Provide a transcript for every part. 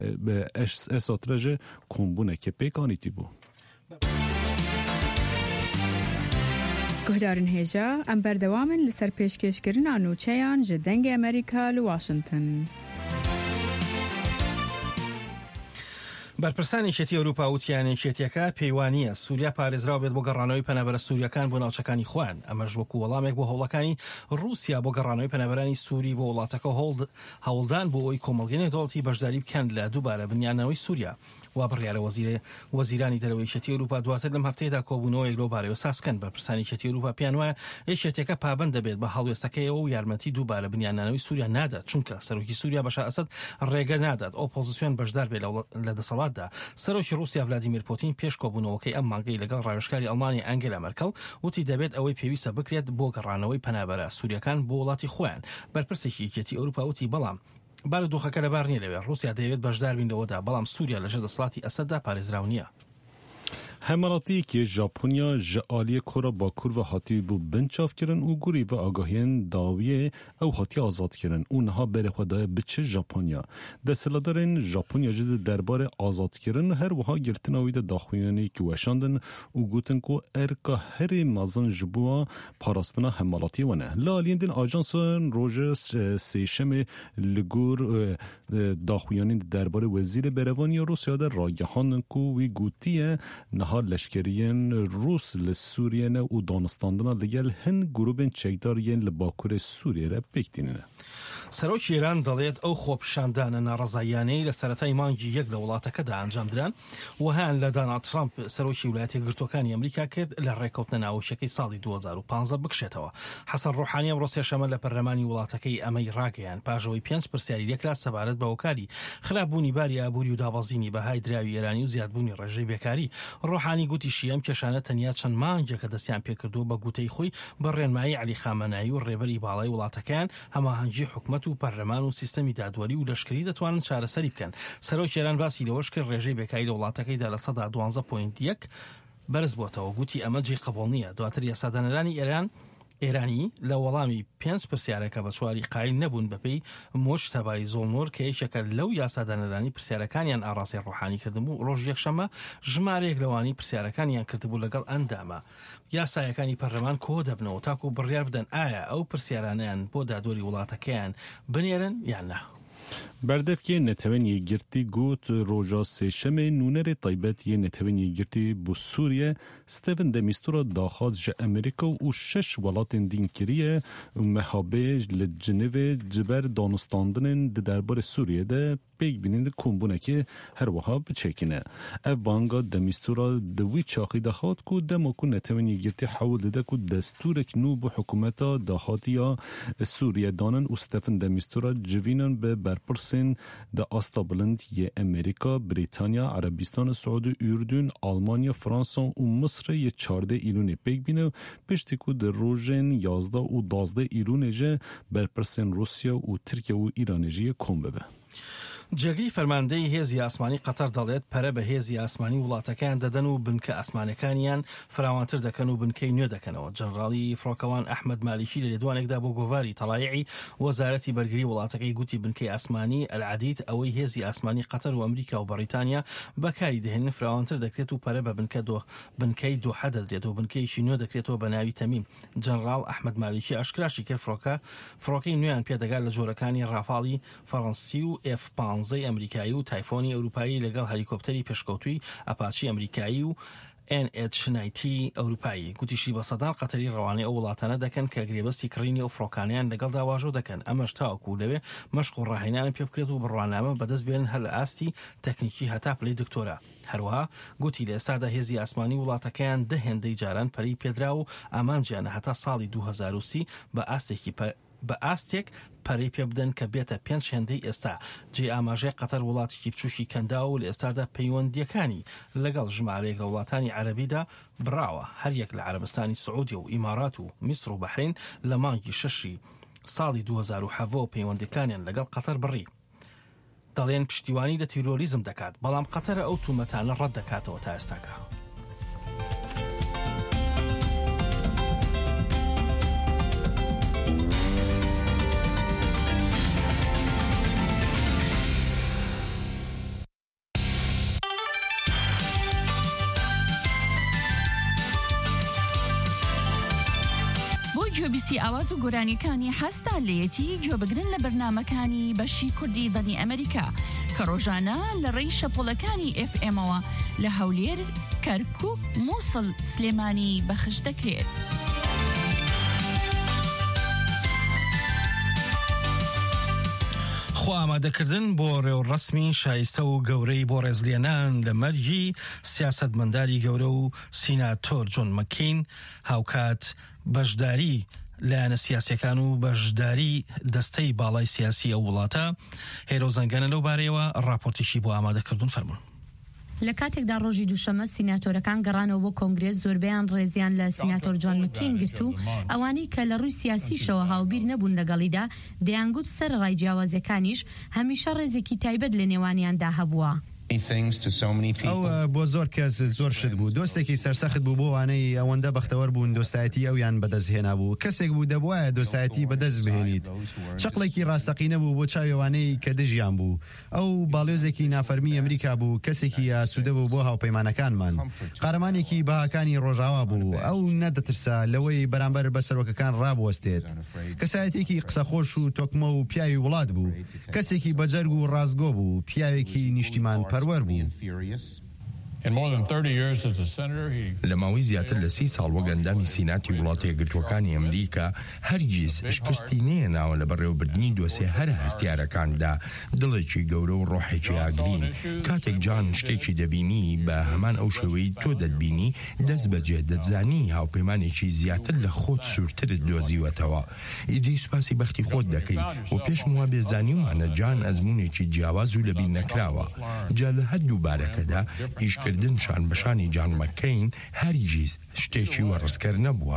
به اساترج کمبونه که پیکانیتی بو. گهدارن هیجا ام بردوامن لسر پیشکشکرین آنوچهان جدنگ امریکا لواشنطن. بەرپرسانی شێتی ئەوروپا وتیانێ شێتیەکە پەیوانیە سووریا پارێزراو بێت بۆ گەڕانەوەی پەنابەرە سووریەکان بۆ ناوچەکانی خوان. ئەمەش وەکو وەڵامێک بۆ هەوڵەکانی رووسیا بۆ گەڕانەوەی پەنابەرانی سووری بۆ وڵاتەکە هەوڵدان بۆ ئەوی کۆمەڵگەی دەوڵەتی بەشداری بکەن لە دووبارە بنیانەوەی سووریا. وا بڕیارە وەزیرانی دەرەوەی شێتی ئەوروپا دواتر لەم هەفتەیەدا کۆبوونەوەی لۆبارەوە ساز بکەن. بەرپرسانی شێتی ئەوروپا پێیان وایە شێتیەکە پابەند دەبێت بە هەڵوێستەکەیەوە و یارمەتی دووبارە بنیانانەوەی سووریا نادات، چونکە سەرۆکی سووریا بەشار ئەسەد ڕێگە نادات ئۆپۆزیسیۆن بەشدار بێت لە دەسەڵاتدا. سەرۆکی رووسیا ڤلادیمیر پوتین پێش کۆبوونەوەکەی ئەم مانگەی لەگەڵ ڕاوێژکاری ئەڵمانی ئەنگێلا مەرکەل وتی دەبێت ئەوەی پێویستە بکرێت بۆ گەڕانەوەی پەنابەرە سووریەکان بۆ وڵاتی خۆیان. بەرپرسێکی یەکێتی ئەوروپا وتی بەڵام بارودۆخەکە لەبار نیە لەوێ رووسیا دەیەوێت بەشدار بین لەوەدا، بەڵام سووریا لەژێر دەسەڵاتی ئەسەددا پارێزراو نییە. همراتی که ژاپنیا جعالی کورا باکور و هاتی بو بنچاف کرن و گوری و آگاهین داویه او هاتی آزاد کرن اونها بره خدای بچه ژاپنیا دستلادرین ژاپنیا جد درباره آزاد کرن هر وها گرتناوی ده داخویانی که وشاندن و گوتن که ارکا هر مازن جبوا پاراستنا همراتی ونه لالین دین آجانس روژ سیشم لگور داخویانی درباره وزیر بروانی روسیا در راگهان که وی گوتیه نها لشکریین روس لسوریه نه و دانستاندنا لگل هن گروبین چکدارین لباکور سوریه را بکتینه. سەرۆکی ئێران دەڵێت ئەو خۆپشاندانە ناڕەزایانەی لە سەرەتای مانگی یەک لە وڵاتەکەدا ئەنجامدران وهیان لە دۆناڵد ترامپ سەرۆکی ویلایەتە یەکگرتووەکانی ئەمریکا کرد لە ڕێکەوتنە ناوچەکەی ساڵی 2015 بکشێتەوە. حەسەن ڕۆحانی ئەمڕۆ سێشەمە لە پەرلەمانی وڵاتەکەی ئەمەی ڕاگەیان پاژەوەی 5 پرسیاری لێکرا سەبارەت بە هۆکاری خراپبوونی باری ئابووری و دابەزینی بەهای دراوی ئێرانی و زیادبوونی ڕێژەی بێکاری. ڕۆحانی گوتیشی ئەم کێشانە تەنیا چەند مانگێکە دەستیان پێکردووە بە گوتەی خۆی بە ڕێنمایی عەلی خامەنایی و ڕێبەری باڵای وڵاتەکەیان هەماهەنگی حکومەت و پەرلەمان و سیستەمی دادوەری و لەشکری دەتوانن چارەسەری بکەن. سەرۆکی ئێران باسی لەوەش کرد ڕێژەی بێکاری لە وڵاتەکەیدا لە سەدا 12.1 بەرز بووەتەوە. گوتی ئەمە جێی قبوڵ نییە. دواتر یاسادانەرانی ئێرانی لە وەڵامی 5 پرسیارەکە بە چواری قایل نەبوون بەپێی مۆجتەبای زۆڵنۆر کە یەکێکە لەو یاسادانەرانی پرسیارەکانیان ئاڕاستی ڕۆحانی کردبوو. ڕۆژ یەکشەمە ژمارەیەک لەوانی پرسیارەکانیان کردبوو لەگەڵ ئەندامە یاسایەکانی پەرلەمان کۆ دەبنەوە تاکو بڕیار بدەن ئایا ئەو پرسیارانیان بۆ دادوەری وڵاتەکەیان بنێرن یان نە. بردف که نتوانی گرتی گوت روجا سیشم نونر طیبت یه نتوانی گرتی بو سوریه ستیون دمیستورا داخواست جه امریکا و 6 ولات دین کریه محابه لجنوه جبر دانستاندن دربار سوریه ده پیگ بینید کمبونه که هر وها بچکنه. اف بانگا دمیستورا دوی چاقی دخواد که دمو که نتوانی گرتی حول ده که دستورک نو بو حکومتا داخاتیا سوریه دانن و ستیون دمیستورا جوینن به برپرسین ده آستا بلند یه امریکا، بریتانیا، عربستان سعودی، اردن، آلمانیا، فرانسا و مصر یه 14 ایرونی پیگ بینه پشتی که ده روژن 11 و 12 ایرونی جه برپرسین روسیا و ترکیه و ایرانجی کم ببه. جێگری فەرماندەی هێزی ئاسمانی قەتەر دەڵێت پەرە بە هێزی ئاسمانی وڵاتەکان دەدەن و بنکە ئاسمانەکانیان فراوانتر دەکەن و بنکەی نوێ دەکەنەوە. جەنەڕاڵی فڕۆکەوان ئەحمەد مالیکی لە لێدوانێکدا بۆ گۆڤاری تەڵایعی وەزارەتی بەرگری وڵاتەکەی گوتی بنکەی ئاسمانی ئەلعەدید ئەوەی هێزی ئاسمانی قەتەر و ئەمریکا و بەریتانیا بەکاری دەهێنن فراوانتر دەکرێت و پەرە بە بنکەی دۆحە دەدرێت و بنکەیشی نوێ دەکرێتەوە بە ناوی تەمیم. جەنەڕاڵ ئەحمەد مالیکی ئەشکراشی کرد فڕۆکەی نوێیان پێدەگات لە جۆرەکانی ڕافاڵی فەڕەنسی و F-15 ئەمریکایی و تایفۆنی ئەوروپایی لەگەڵ هەلیکۆپتەری پێشکەوتووی ئاپاچی ئەمریکایی و NH-90 ئەوروپایی. گوتیشی بە سەدان قەتەری ڕەوانەی ئەو وڵاتانە دەکەن کە گرێبەستی کڕینی و فڕۆکانیان لەگەڵ داواژۆ دەکەن. ئەمەش تاوەکو لەوێ مەشق و ڕاهێنان پێ بکرێت و بڕوانامە بەدەست بێنن هەر لە ئاستی تەکنیکی هەتا پلەی دکتۆرە. هەروەها گوتی لە ئێستادا هێزی ئاسمانی وڵاتەکەیان دە هێندەی جاران پەری پێدرا و ئامانجیانە هەتا ساڵی 2030 بە ئاستێک پەرەی پێ بدەن کە بێتە 5 هێندەی ئێستا. جێ ئاماژەی قەتەر وڵاتێکی بچووشی کەندا و لە ئێستادا پەیوەندیەکانی لەگەڵ ژمارەیەک لە وڵاتانی عەرەبیدا بڕاوە. هەریەک لە عەرەبستانی سعودی و ئیمارات و میسر و بەحرین لە مانگی 6 ساڵی 2007 پەیوەندیەکانیان لەگەڵ قەتەر بڕی. دەڵێن پشتیوانی لە تیرۆریزم دەکات بەڵام قەتەرە ئەو تومەتانە ڕەت دەکاتەوە تا ئێستاکە. رادیۆ ئاواز و گۆرانیەکانی هەستان لەیەتی گوێبگرن لە بەرنامەکانی بەشی کوردی دەنی ئەمریکا کە ڕۆژانە لە ڕێی شەپۆڵەکانی FMەوە لە هەولێر، کەرکووک، مووسڵ، سلێمانی بەخش دەکرێت. خۆ ئامادەکردن بۆ ڕێوەڕەسمی شایستە و گەورەی بۆ ڕێزلێنان لە مەرجی سیاسەتمەنداری گەورە و سیناتۆر جۆن مەکین هاوکات بەشداری لایەنە سیاسیەکان و بەشداری دەستەی باڵای سیاسی ئەو وڵاتە. هێرە و زەنگانە لەو بارەیەوە ڕاپۆرتێکی بۆ ئامادەکردن فەرموون. لە کاتێکدا ڕۆژی دووشەمە سیناتۆرەکان گەڕانەوە بۆ کۆنگرێس زۆربەیان ڕێزیان لە سیناتۆر جۆن مەکین گرت و ئەوانەی کە لە ڕووی سیاسیشەوە هاوبیر نەبوون لەگەڵیدا دەیانگوت سەرڕای جیاوازیەکانیش هەمیشە ڕێزێکی تایبەت لە نێوانیاندا هەبووە. ئەو بۆ زۆر کەس زۆر شت بوو، دۆستێکی سەرسەخت بوو بۆ وانەی ئەوەندە بەختەوەر بوون دۆستایەتی ئەویان بەدەستهێنا بوو. کەسێک بوو دەبوایە دۆستایەتی بەدەست بهێنیت. چقڵێکی ڕاستەقینە بوو بۆ چاوێوانەی کە دژیان بوو. ئەو باڵێزێکی نافەرمی ئەمریکا بوو، کەسێکی ئاسوودە بوو بۆ هاوپەیمانەکانمان. قارەمانێکی بەهاکانی ڕۆژاوا بوو. ئەو نەدەترسا لەوەی بەرامبەر بە سەرۆکەکان ڕابوەستێت. کەسایەتێکی قسەخۆش و تۆکمە و پیاوی وڵات بوو. کەسێکی بەجەرگ و ڕازگۆ بوو، پیاوێکی نیشتیمان پەروەر بوو. لە ماوەی زیاتر لە 30 ساڵ وەک ئەندامی سیناتی وڵاتە یەکگرتووەکانی ئەمریکا هەرگیز شکستی نێناوە لە بەڕێوەبردننی دۆسێ هەر هەستیارەکاندا. دڵێکی گەورە و ڕۆحێکی ئاگرین. کاتێک جان شتێکی دەبینی بە هەمان ئەو شێوەی تۆ دەتبینی دەست بەجێ دەتزانی هاوپەیمانێکی زیاتر لە خۆت سوورترت دۆزیوەتەوە. ئیدی سوپاسی بەختی خۆت دەکەی و پێشم وا بێزانیومانە جان ئەزمونێکی جیاواز و لەبیر نەکراوە. جا لە هەردوو بارەکەدا ئیشکردن شان بەشانی جان مەکەین هەرگیز شتێکی وەڕسکەر نەبووە.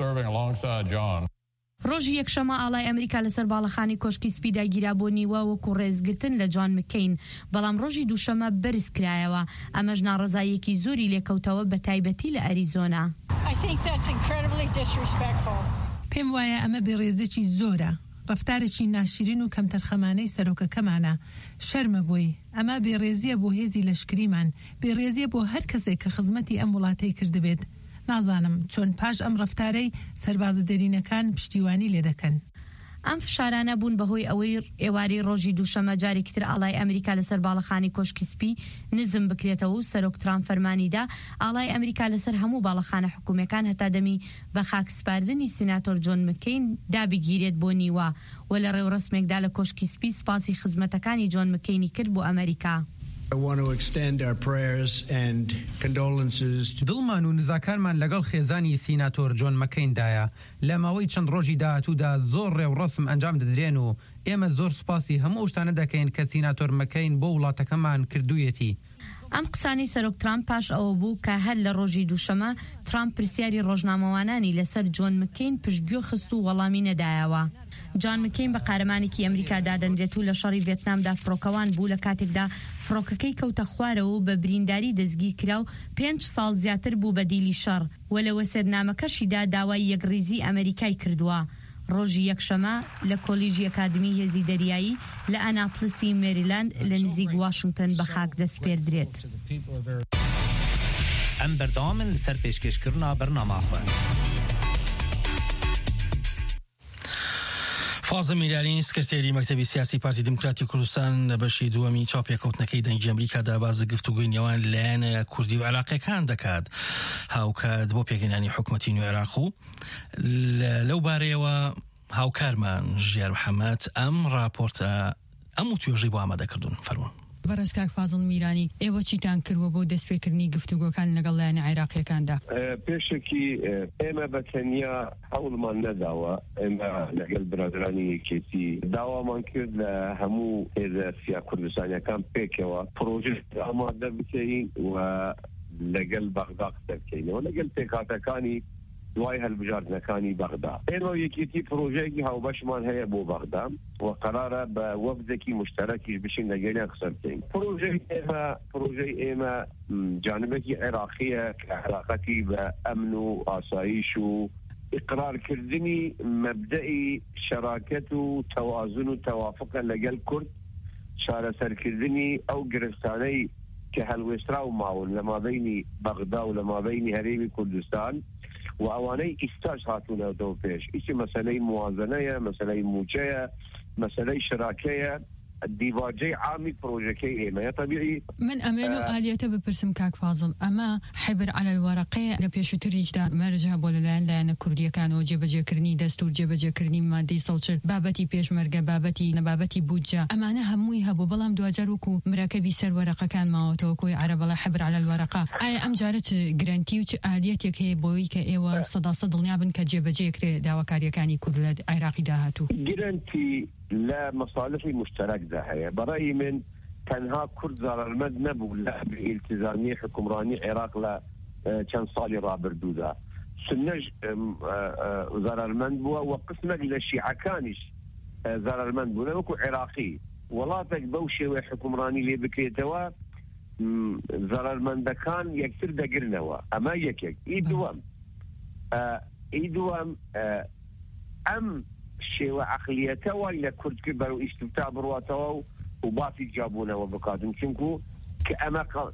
ڕۆژی یەکشەمە ئاڵای ئەمریکا لەسەر باڵەخانی کۆشکی سپی داگیرا بۆ نیوە وەکو ڕێزگرتن لە جۆن مەکەین، بەڵام ڕۆژی دووشەمە بەرز کرایەوە. ئەمەش ناڕەزایەکی زۆری لێکەوتەوە بە تایبەتی لە ئەریزۆنا. پێم وایە ئەمە بێڕێزێکی زۆرە، ڕەفتارێکی ناشرین و کەم تەرخەمانەی سەرۆکەکەمانە. شەرمە بۆی ئەمە بێڕێزیە بۆ هێزی لەشکریمان، بێڕێزیە بۆ هەر کەسێک کە خزمەتی ئەم وڵاتەی کردبێت. نازانم چۆن پاش ئەم ڕەفتارەی سەربازە دەرینەکان پشتیوانی لێ دەکەن. ئەم فشارانە بوون بەهۆی ئەوەی ئێواری ڕۆژی دووشەمە جارێکتر ئاڵای ئەمریکا لەسەر باڵەخانی کۆشکی سپی نزم بکرێتەوە و سەرۆک ترامپ فەرمانیدا ئاڵای ئەمریکا لەسەر هەموو باڵەخانە حکوومەکان هەتا دەمی بە خاکسپاردنی سیناتۆر جۆن مەکەین دابگیرێت بۆ نیوە و لە ڕێوڕسمێکدا لە کۆشکی سپی سپاسی خزمەتەکانی جۆن مەکەینی کرد بۆ ئەمریکا. دڵمان و نزاکانمان لەگەڵ خێزانی سیناتۆر جۆن مەکەیندایە. لە ماوەی چەند ڕۆژی داهاتوودا زۆر ڕێوڕەسم ئەنجام دەدرێن و ئێمە زۆر سوپاسی هەموو شتانە دەکەین کە سیناتۆر مەکەین بۆ وڵاتەکەمان کردوویەتی. ئەم قسانی سەرۆک ترامپ پاش ئەوە بوو کە هەر لە ڕۆژی دووشەمە ترامپ پرسیاری ڕۆژنامەوانانی لەسەر جۆن مەکەین پشتگوێ خست و وەڵامی نەدایەوە. جان مەکەین بە قارەمانێکی ئەمریکا دادەنرێت و لە شەڕی ڤێتنامدا فڕۆکەوان بوو لە کاتێکدا فڕۆکەکەی کەوتە خوارەوە و بە برینداری دەستگیر کرا و 5 ساڵ زیاتر بوو بە دیلی شەڕ و لە وەسێدنامەکەشیدا داوای یەکڕیزی ئەمریکای کردووە. ڕۆژی یەکشەمە لە کۆلیژی ئەکادمی هێزی دەریایی لە ئەناپلسی مێریلاند لە نزیک واشنگتن بە خاک دەستپێردرێت. ئەم بەردەوامن لەسەر پێشکەشکردنا بەرنامەخۆ. فازم میلانی سکرتێری مەکتەبی سیاسی پارتی دموکراتی کوردستان لە بەشی دووەمی چاپێکەوتنەکەی دەنگی ئەمریکادا باز گفتوگوی نێوان لایەنە کوردی و عێراقیەکان دەکات هاوکات بۆ پێگەیاندنی حکوومەتی نوێ عێراق و لەو بارەیەوە هاوکارمان ژیار محەممەد ئەم راپۆرتە ئەم توێژەی بۆ ئامادەکردوون فەرموون. بەڕێز کاک فازڵ میرانی ئێوە چیتان کردووە بۆ دەستپێکردنی گفتوگۆکان لەگەڵ لایەنە عێراقیەکاندا؟ پێشێکی ئێمە بە تەنیا هەوڵمان نەداوە، ئێمە لەگەڵ برادرانی یەکێتی داوامان کرد لە هەموو هێزە سیا کوردستانیەکان پێکەوە پرۆژێ ئامادە بکەین و لەگەڵ بەغدا قسە بکەینەوە لەگەڵ پێکهاتەکانی دوای هەلبژاردنەکانی بەغدا. ئێمە یەکێتی پرۆژەیەکی هاوبەشمان هەیە بۆ بەغدا و قەرارە بە وەفدێکی مشتەرەکیش بشین لەگەڵیان قسە بکەین. پرۆژەی ئێمە جانبێکی عێراقیە کە علاقەتی بە ئەمن و ئاسایش و ئیقرارکردنی مەبدەئی شەراکەت و تەوازن و تەوافقە لەگەڵ کورد، چارەسەرکردنی ئەو گرفتانەی کە هەلوێسترا و ماون لە مابەینی بەغدا و لە مابەینی هەرێمی کوردستان وأواني إستاج هاتونا دو بيش إيش مسألة موازنة مسألة موجية مسألة شراكية الديواجي عامي بروجكي إيما طبيعي من أمانو آليته ببرسم كاك فاضل أما حبر على الورقة ربيشو تريجدا مرجع بولان لأن كردية كانوا جبجة كرني دستور جبجة كرني مادي صوتش بابتي بيش مرقة بابتي بوجة أما أنا هموي هبو بلام دواجروكو مراكبي سر ورقة كان ما توكوي عرب الله حبر على الورقة أي أم جارت جرانتي وش آليتك هي بوي كأيوة صدا نيابن كجبجة كري داوا كاريا كاني كردلد عراقي داهاتو جرانتي لا مصالح مشترك ده هي برأيي من تنها كرد زار المد نبو لا بالتزامي حكمراني عراق لا كان صالي رابر دودا سنج زار المد بوا وقسمك للشيعة كانش زار المد بوا وكو عراقي ولا تقبوشي وحكمراني اللي بكيتوا زار المد كان يكسر دقرنوا اما يكيك ايدوام ام شيء عقليته ولا كرد كبر واستمتاع برواته وباطي جابونه وبقادم شنكو كأما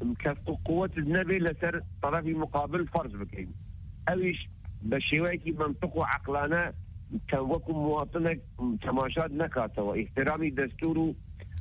كقوة النبي لسر طرفي مقابل فرض بكين أويش بشيوائي منطق وعقلانة توكم مواطنك تماشاد نكاته واحترامي دستوره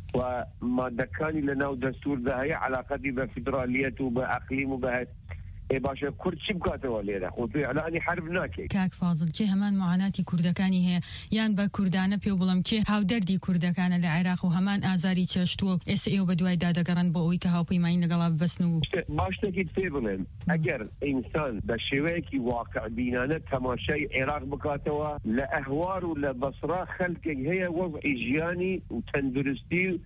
وما دكاني لنا دستور ده هي علاقتي بفدراليته وبأقليمه بهت باشا كرد شبكاته ولينا خطوي على أني حرب ناكي كاك فاضل كي همان معاناتي كردكاني هي يان با كردانه بيو بلم كي هاو دردي كردكانه لعراق وهمان آزاري تشتو اس ايو بدواي دادگران با اوي كهاو بيماين لقلاب بسنو باشتكي تفيبلن اگر انسان بشويكي واقع بينانه تماشي عراق بكاتوا لأهوار ولبصرة خلق هي وضع جياني وتندرستي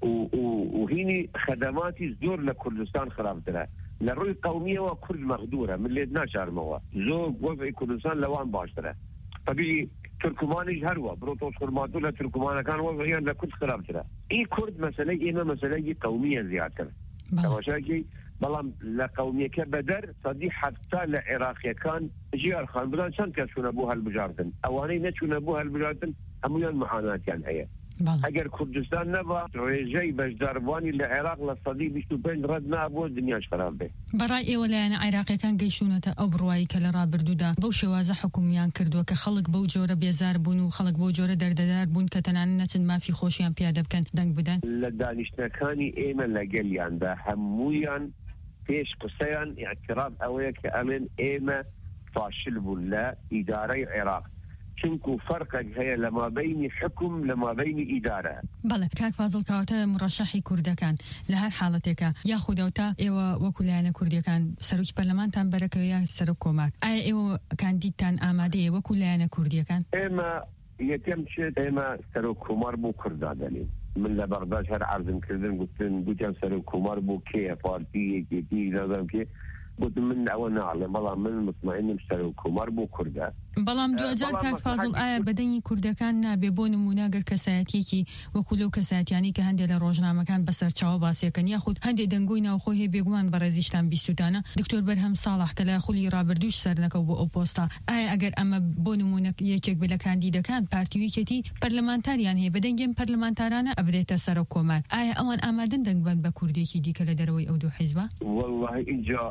وهيني خدماتي زور لكردستان خراب درها للرؤية القومية وكرد مغدورة من اللي ناشر موا زوج وضع كردستان لوان باشتره طبيعي تركماني هروا بروتوس خرماتو لتركمان كان وضعيا لكرد خرابتره اي كرد مسألة اما مسألة قومية زيادة تماشاكي بلام لقومية كبدر صديق حتى لعراقية كان جيار خان بدان شان كسون ابوها البجارتن اواني نتشون ابوها البجارتن هميان معاناة يعني هي اگر كردستان نبا رجاي بجداربواني للعراق للصديق بيشتو بين ردنا ابو الدنيا خراب به براي ولا انا عراقي كان جيشونه ابروي كلا بردودا بو شوازه حكوميان كردو كخلق بو جوره بيزار بون وخلق بو جوره درددار بون كتنانه ما في خوشيان بياده بكن دنگ بدن لدانشنا كاني ايمن لقليان ده همويان فيش قصيان اعتراف اويك امن ايما فاشل بولا اداري عراق چونكو فرقك هي لما بين حكم لما بين إدارة بله كاك فاضل كاوتا مرشحي كردكان لهر حالتك ياخد اوتا ايوا وكلنا كردكان سروك برلمان تان بركه يا سروك كومات اي ايوا كانديدتان آماده وكلنا كردكان اما يتم شيء اما سروك كومار بو كردادني من لبغداد هر عرض كردن قلت سروك كومار بو كي بارتي كي لازم كي قلت من أول نعلم بلام من مطمئن مشتري كومار بو كردا بلام دو أجل كاك فاضل آية بدني كردا كان بيبون مناقر كساتيكي وكلو كسات يعني كهندي لروجنا مكان بسر تشاو باسي كان ياخد هندي دنگوينا وخوه بيقوان برازيشتان بيستوتانا دكتور برهم صالح كلا خولي رابردوش سرنك وبو أوبوستا آية أجر أما بون مناق يكيك بلا كانديدا كان بارتيوي كتي برلمانتاريان هي بدنجم برلمانتارانا أبديتا سرو كومار آية أوان آمادن دنگبان بكرديكي دي كلا دروي أو دو حزبة والله إنجا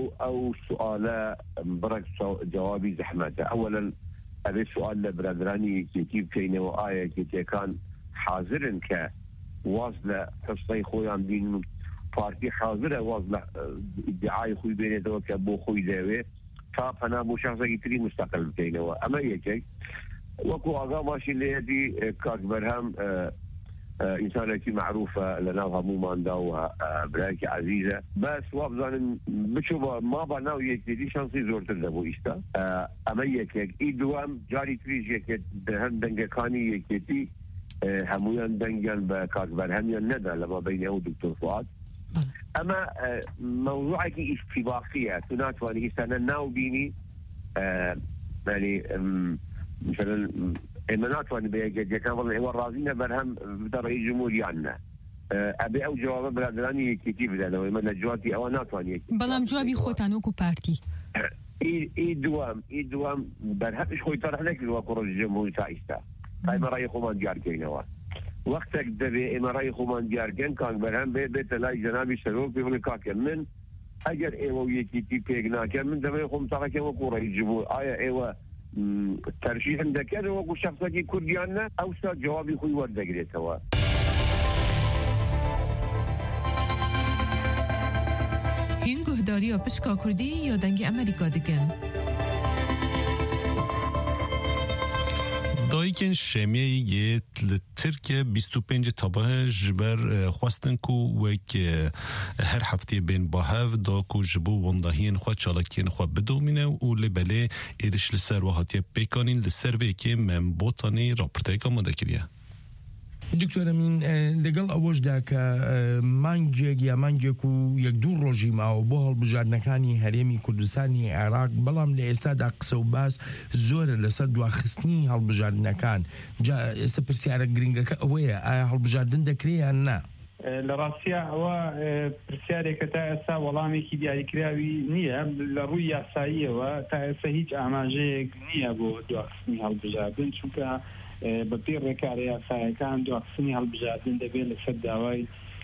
أو سؤال برك جوابي زحمته أولا هذا السؤال لبرادراني كيف كينه وآية كي كان حاضرا كواصلة حصي خويان بين بارتي حاضرة واصلة ادعاء خوي بينه تو كابو خوي داوي فأنا مو شخص يتري مستقل كينه أما يكي وكو أغا ماشي اللي هذه كاك برهم إنسانة معروفة لنا مو مانداوها براكي عزيزة بس وابزان بشوفا ما بناو يكتدي شانسي زور تردبو إشتا أما يكيك إدوام جاري تريج يكت دهن دنگكاني يكتي همويان دنگان بكاك برهميان ندا لما بينه ودكتور فؤاد أما موضوعك استباقية تناتواني إستانا ناو بيني يعني مثلا المناطق اللي بيجي كان والله هو راضينا برهم بدر رئيس جمهورية عنا أبي أو جواب بلادراني كتير بدنا ويمنا جوابي أو ناتواني بلام جوابي خوتانوكو بارتي إدوام برهم إيش خوي طرح لك الوقت رئيس جمهورية سايستا هاي ما رأي خوان ديار كينوا وقتك دبي ما رأي خوان ديار كان برهم بيت لا جنابي سلوك بيقول كاكل من ئەگەر ئێوە یەکیتی پێک ناکەن من دەبێت خۆم تاقەکە وەکو ڕێیجی بوو ئایا ئێوە تەرجیحن دەکەن وەکو شەخسێکی کوردیان نە ئەوستا جوابی خۆی وەردەگرێتەوە. هین گهداری و پشکا کردی یا دنگ امریکا دیگن؟ دایکن شمیه ترکیه 25 تابه جبر خواستن کو وک هر هفته بین با هف دا کو جبو وندهین خواه چالکین خواه بدومینه و لبله ایرش لسر و حاتیه پیکانین لسر ویکی من بوتانی راپرتای که مده کریه. دکتۆرە من لەگەڵ ئەوەشدا کە مانگێک یا مانگێک و یەک دوو ڕۆژی ماوە بۆ هەڵبژاردنەکانی هەرێمی کوردستانی عێراق بەڵام لە ئێستادا قسە و باس زۆرە لەسەر دواخستنی هەڵبژاردنەکان. ئێستا پرسیارە گرنگەکە ئەوەیە ئایا هەڵبژاردن دەکرێت یان نا؟ لە ڕاستیە ئەوە پرسیارێکە تا ئێستا وەڵامێکی دیاریکراوی نییە لە ڕووی یاساییەوە تا ئێستا هیچ ئاماژەیەک نییە بۆ دواخستنی هەڵبژاردن چونکە بەپێی ڕێکارە یاسایەکان دواخستنی هەڵبژاردن دەبێت لەسەر داوای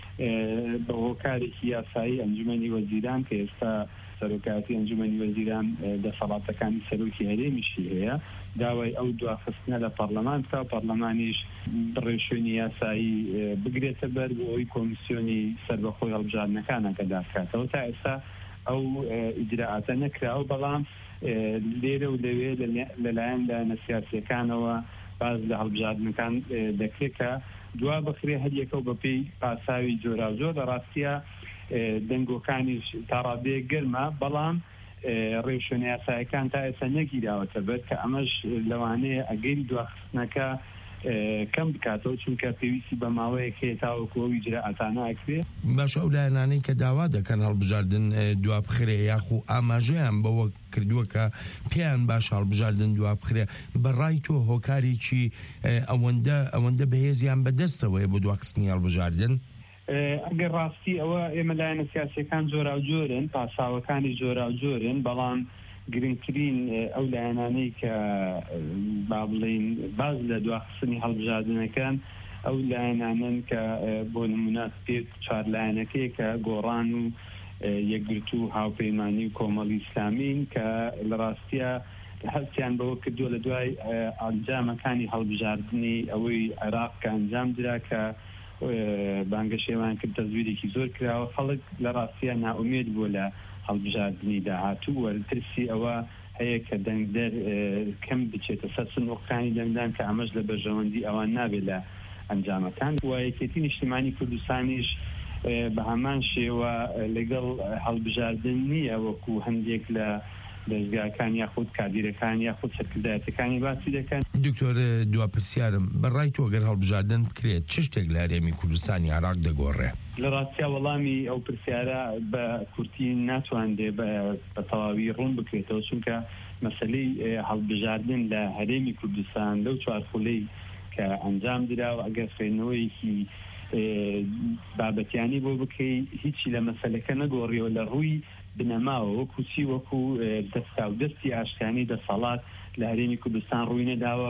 بە هۆکارێکی یاسایی ئەنجومەنی وەزیران کە ئێستا سەرۆکاتی ئەنجومەنی وەزیران دەسەڵاتەکانی سەرۆکی هەرێمیشی هەیە داوای ئەو دواخستنە لە پەرلەمان بکە و پەرلەمانیش ڕێشوێنی یاسایی بگرێتە بەر بۆ ئەوی کۆمیسیۆنی سەربەخۆی هەڵبژاردنەکانە کە داکاتەوە تا ئێستا ئەو ئیجراعاتە نەکراوە بەڵام لێرە و لەوێ لەلایەن لایەنە سیاسیەکانەوە باز لە هەڵبژاردنەکان دەکرێت کە دوا بخرێ هەریەکە و بەپێی پاساوی جۆرا و جۆر لە ڕاستیە دەنگۆکانیش تا ڕادەیە گەرمە بەڵام ڕێوشوێنە یاسایەکان تا ئێستا نەگیراوەتە بێت کە ئەمەش لەوانەیە ئەگەری دواخستنەکە کەم بکاتەوە چونکە پێویستی بە ماوەیەک هەیە تاوەکو ئەو ئیجراعاتانە ئەکرێت. باش ئەو لایەنانەی کە داوا دەکەن هەڵبژاردن دوا بخرێ یاخو ئاماژەیان بەوە کردووە کە پێیان باش هەڵبژاردن دوا بخرێ بەڕای تۆ هۆکارێکی ئەوەندە بەهێزیان بەدەستەوەیە بۆ دواخستنی هەڵبژاردن؟ ئەگەر ڕاستی ئەوە ئێمە لایەنە سیاسیەکان جۆرا و جۆرن پاساوەکانی جۆرا و جۆرن بەڵام گرنگترین ئەو لایەنانەی کە با بڵین باز لە دواخستنی هەڵبژاردنەکان ئەو لایەنانن کە بۆ نمونە پێ چوار لایەنەکەی کە گۆڕان و یەکگرت و هاوپەیمانی و کۆمەڵی ئیسلامین کە لە ڕاستیە هەستیان بەوە کردووە لە دوای ئەنجامەکانی هەڵبژاردنی ئەوەی عێراق کە ئەنجام درا کە بانگە شێوان کرد تەزویرێکی زۆر کراوە خەڵک لە ڕاستیە ناومێد بووە لە هەڵبژاردننی داهاتوو وەرترسی ئەوە هەیە کە دەنگدەر کەم بچێتە سەر سنووقەکانی دەنگدان کە ئەمەش لە بەرژەوەندی ئەوان نابێت لە ئەنجامەکان وایەکێتی نیشتیمانی کوردستانیش بە هەمان شێوە لەگەڵ هەڵبژاردن نییە وەکو هەندێک لە دەستگاکان یاخود کادیرەکان یاخود سەرکردایەتەکانی باسی دەکەن. دکتۆر دوا پرسیارم بەڕای تۆ گەر هەڵبژاردن بکرێت چ شتێک لە هەرێمی کوردستانی عێراق دەگۆڕێ؟ لە ڕاستیە وەڵامی ئەو پرسیارە بە کورتی ناتوانێت بە تەواوی ڕوون بکرێتەوە چونکە مەسەلەی هەڵبژاردن لە هەرێمی کوردستان لەو چوارخولەی کە ئەنجام دراوە ئەگەر خوێندنەوەیەکی بابەتیانی بۆ بکەی هیچی لە مەسەلەکە نەگۆڕیەوە لە ڕووی بنەماوە وەکوچی وەکو دەستا و دەستی ئاشتیانی دەسەڵات لە هەرێمی کوردستان ڕووی نەداوە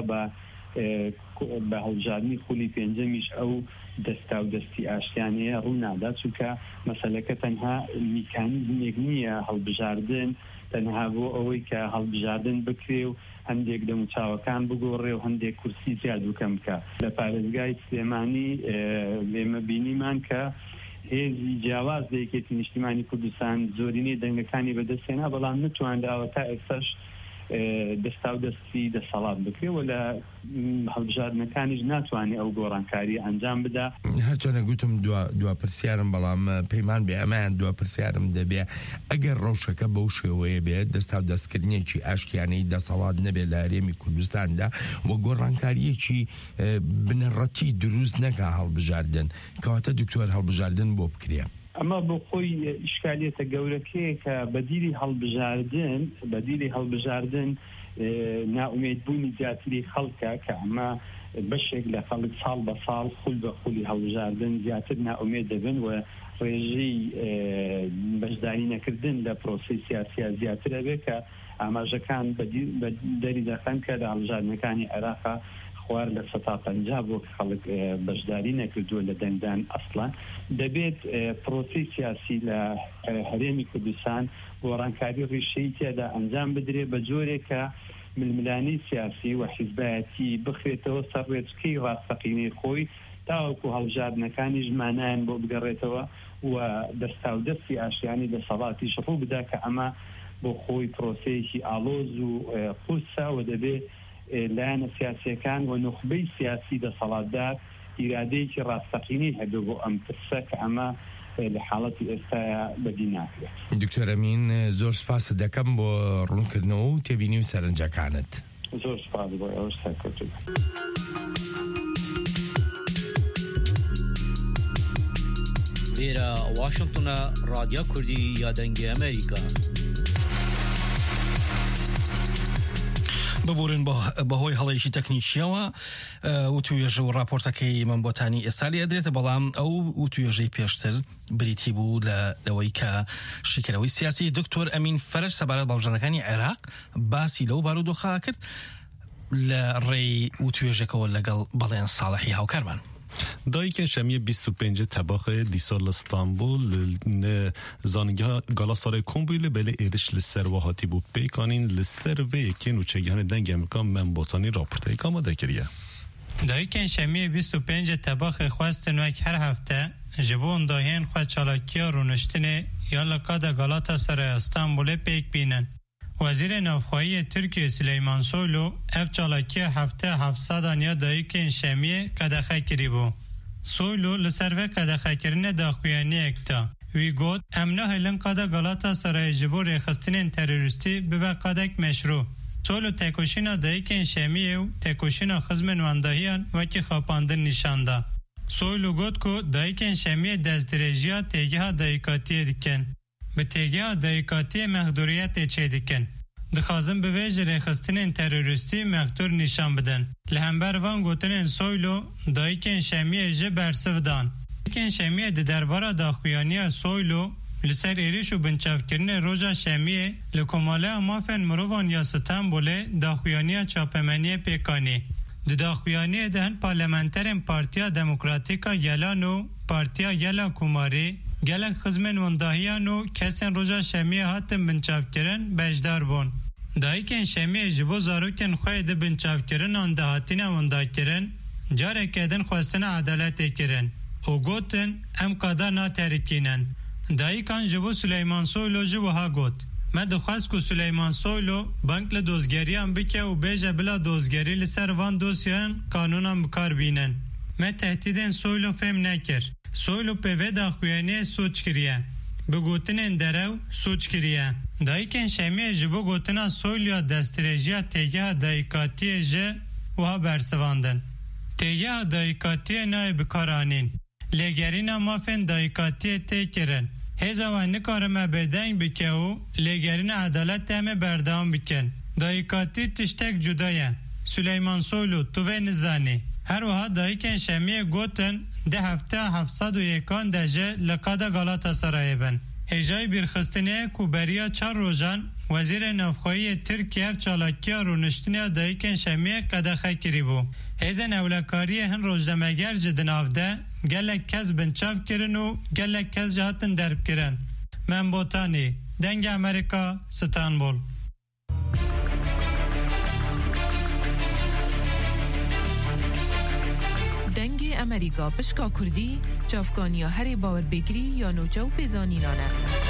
بە هەڵبژاردننی خولی پێنجەمیش ئەو دەستا و دەستی ئاشتیانەیە ڕوو نادا چونکە مەسەلەکە تەنها میکانیزمێک نییە هەڵبژاردن تەنها بۆ ئەوەی کە هەڵبژاردن بکرێ و هەندێک دەموچاوەکان بگۆڕێ و هەندێک کورسی زیاد بکەم بکە لە پارێزگای سلێمانی لێمە بینیمان کە هێزی جیاواز لە یەکێتی نیشتیمانی کوردستان زۆرینەی دەنگەکانی بەدەستێنا بەڵام نتوانراوە تا ئێستاش دەستا و دەستی دەسەڵات بکرێەوە لە هەڵبژاردنەکانیش ناتوانێت ئەو گۆڕانکاری ئەنجام بدا. هەرچەنە گوتم دوا پرسیارم بەڵام پەیمان بێ ئەمایان دوا پرسیارم دەبێ ئەگەر ڕەوشەکە بەو شێوەیە بێت دەستا و دەستکردنیەکی ئاشکیانەی دەسەڵات نەبێت لە هەرێمی کوردستاندا وە گۆڕانکاریەکی بنەڕەتی دروست نەکا هەڵبژاردن کەواتە دکتۆر هەڵبژاردن بۆ بکرێ. ئەمە بۆ خۆی ئیشکالیەتە گەورەکەیە کە بەدیلی هەڵبژاردن ناومێدبوونی زیاتری خەڵکە کە ئەمە بەشێک لە خەڵک ساڵ بە ساڵ خول بە خولی هەڵبژاردن زیاتر ناومێد دەبن و ڕێژەی بەشداری نەکردن لە پرۆسی سیاسیە زیاترە بێت کە ئاماژەکان بە دەری دەخەن کە لە هەڵبژاردنەکانی عێراق خوار لە 150 بۆ خەڵک بەشداری نەکردووە لە دەنگدان ئەسڵان دەبێت پرۆسی سیاسی لە هەرێمی کوردستان بۆ ڕانکاری ڕیشەی تێدا ئەنجام بدرێ بە جۆرێک کە ململانی سیاسی و حیزبایەتی بخرێتەوە سەر ڕێچکەی ڕاستەقینەی خۆی تاوەکو هەڵبژاردنەکانی ژمانایان بۆ بگەڕێتەوە و دەستا و دەستی ئاشیانی دەسەڵاتیش ڕوو بدا کە ئەمە بۆ خۆی پرۆسەیەکی ئاڵۆز و قوسە و دەبێت لایەنە سیاسیەکان و نخبەی سیاسی دەسەڵاتدار ئیرادەیەکی ڕاستەقینەی هەبێ بۆ ئەم پرسە کە ئەمە لە حاڵەتی ئێستاە بەدی ناکرێت. دکتۆر ئەمین زۆر سپاس دەکەم بۆ ڕوونکردنەوە و تێبینی و سەرنجەکانت. زۆر سپاس بۆ ئێوە سەرکەوتوو. لێرە واشنگتنە رادیۆ کوردی یادەنگی ئەمریکا. ببورن بەهۆی هەڵەیەکی تەکنیکیەوە وتوێژە و راپۆرتەکەی من بۆتانی ئێستا لێ ئەدرێتە بەڵام ئەو وتوێژەی پێشتر بریتی بوو لەوەی کە شیکەرەوەی سیاسی دکتۆر ئەمین فەرەج سەبارەت بەڵژانەکانی عێراق باسی لەو بارودۆخە کرد لە ڕێی وتوێژەکەەوە لەگەڵ بەڵێن ساڵحی هاوکارمان. دایکن شمی 25 تباخ دیسال استانبول زانگاه گالا سال کمبیل بله ایرش لسر و هاتی بود پیکانین لسر و یکی نوچگیان دنگ امریکان من بوتانی راپورت ای کاماده کریه. دایکن شمی 25 تباخ خواستن وک هر هفته جبون داهین خواه چالاکیا رونشتنه یا لکادا گالاتا سر استانبول پیک بینن. وزیر نافخایی ترکیه سلیمان سویلو اف چالاکی هفته 700 آنیا دایکن شمیه کدخه کری بو. سویلو لسروه کدخه کرنه داخویانی اکتا. وی گوت امنا هلن کادا گالاتا سرای جبور خستین تروریستی ببه کادک مشروع. سویلو تکوشینا دایکن شمیه و تکوشینا خزمن واندهیان وکی خاپاندن نشانده. سویلو گوت که دایکن شمیه دزدرجیا تیگه دایکاتی دیکن. به تیگه دایکاتی مخدوریت چه دیکن. دخوازم به ویج رخستین تروریستی مقدور نشان بدن. لهمبر وان گوتنین سویلو دایکن شمیه جه برسف دان. دایکن شمیه ده دربارا داخویانی سویلو لسر ایریش و بنچاف کرن روژا شمیه لکماله مافن مروان یا ستانبوله داخویانی چاپمنی پیکانی. ده داخویانی دهن پارلمانترین پارتیا دموکراتیکا یلانو پارتیا یلا کوماری گلک خزمن ونداهیانو کسین روژا شمیه هاتن بنچاف کرن بجدار بون. دایکن شمیه جبو زاروکن خواه ده بنچاف کرن آن دهاتین وندا کرن جاره کدن خواستن عدالت کرن او گوتن ام قدا نا ترکینن. دایکان جبو سلیمان سویلو جبو ها گوت ما دخواست که سلیمان سویلو بانک لدوزگری هم بکه و بیجه بلا دوزگری لسر وان دوسیان قانون هم بکار بینن. ما تهدیدن سویلو فهم نکر. سویلو پیوه داخویانه سوچ کریه. بگوتن اندرو سوچ کریه. دایکن شمیه جبو گوتنا سویلیا دسترجیا تیگه دایکاتی جه وها برسواندن. تیگه دایکاتی نای بکارانین. لگرینا مافن دایکاتی تی کرن. هزا و نکارمه بدنگ بکه و لگرین عدالت همه بردام بکن. دایکاتی تشتک جدایه. سلیمان سویلو توه نزانی. هر وها دایکن شمیه گوتن ده هفته 701 دجه لکادا گالاتا سرای بن. هجای بیرخستنه کوبریا 4 روزان وزیر نافخایی ترکیه چالاکیا رونشتنه دایکن شمیه کدخه کری بو. هزن اولکاری هن روزدمگر جدن آفده گلک کس بنچاف کرن و گلک کس جهاتن درب کرن. من بوتانی دنگ امریکا استانبول. دنگ امریکا پشکا کردی جافگانیا هری باور بگیری یا نوچو بزانینانه.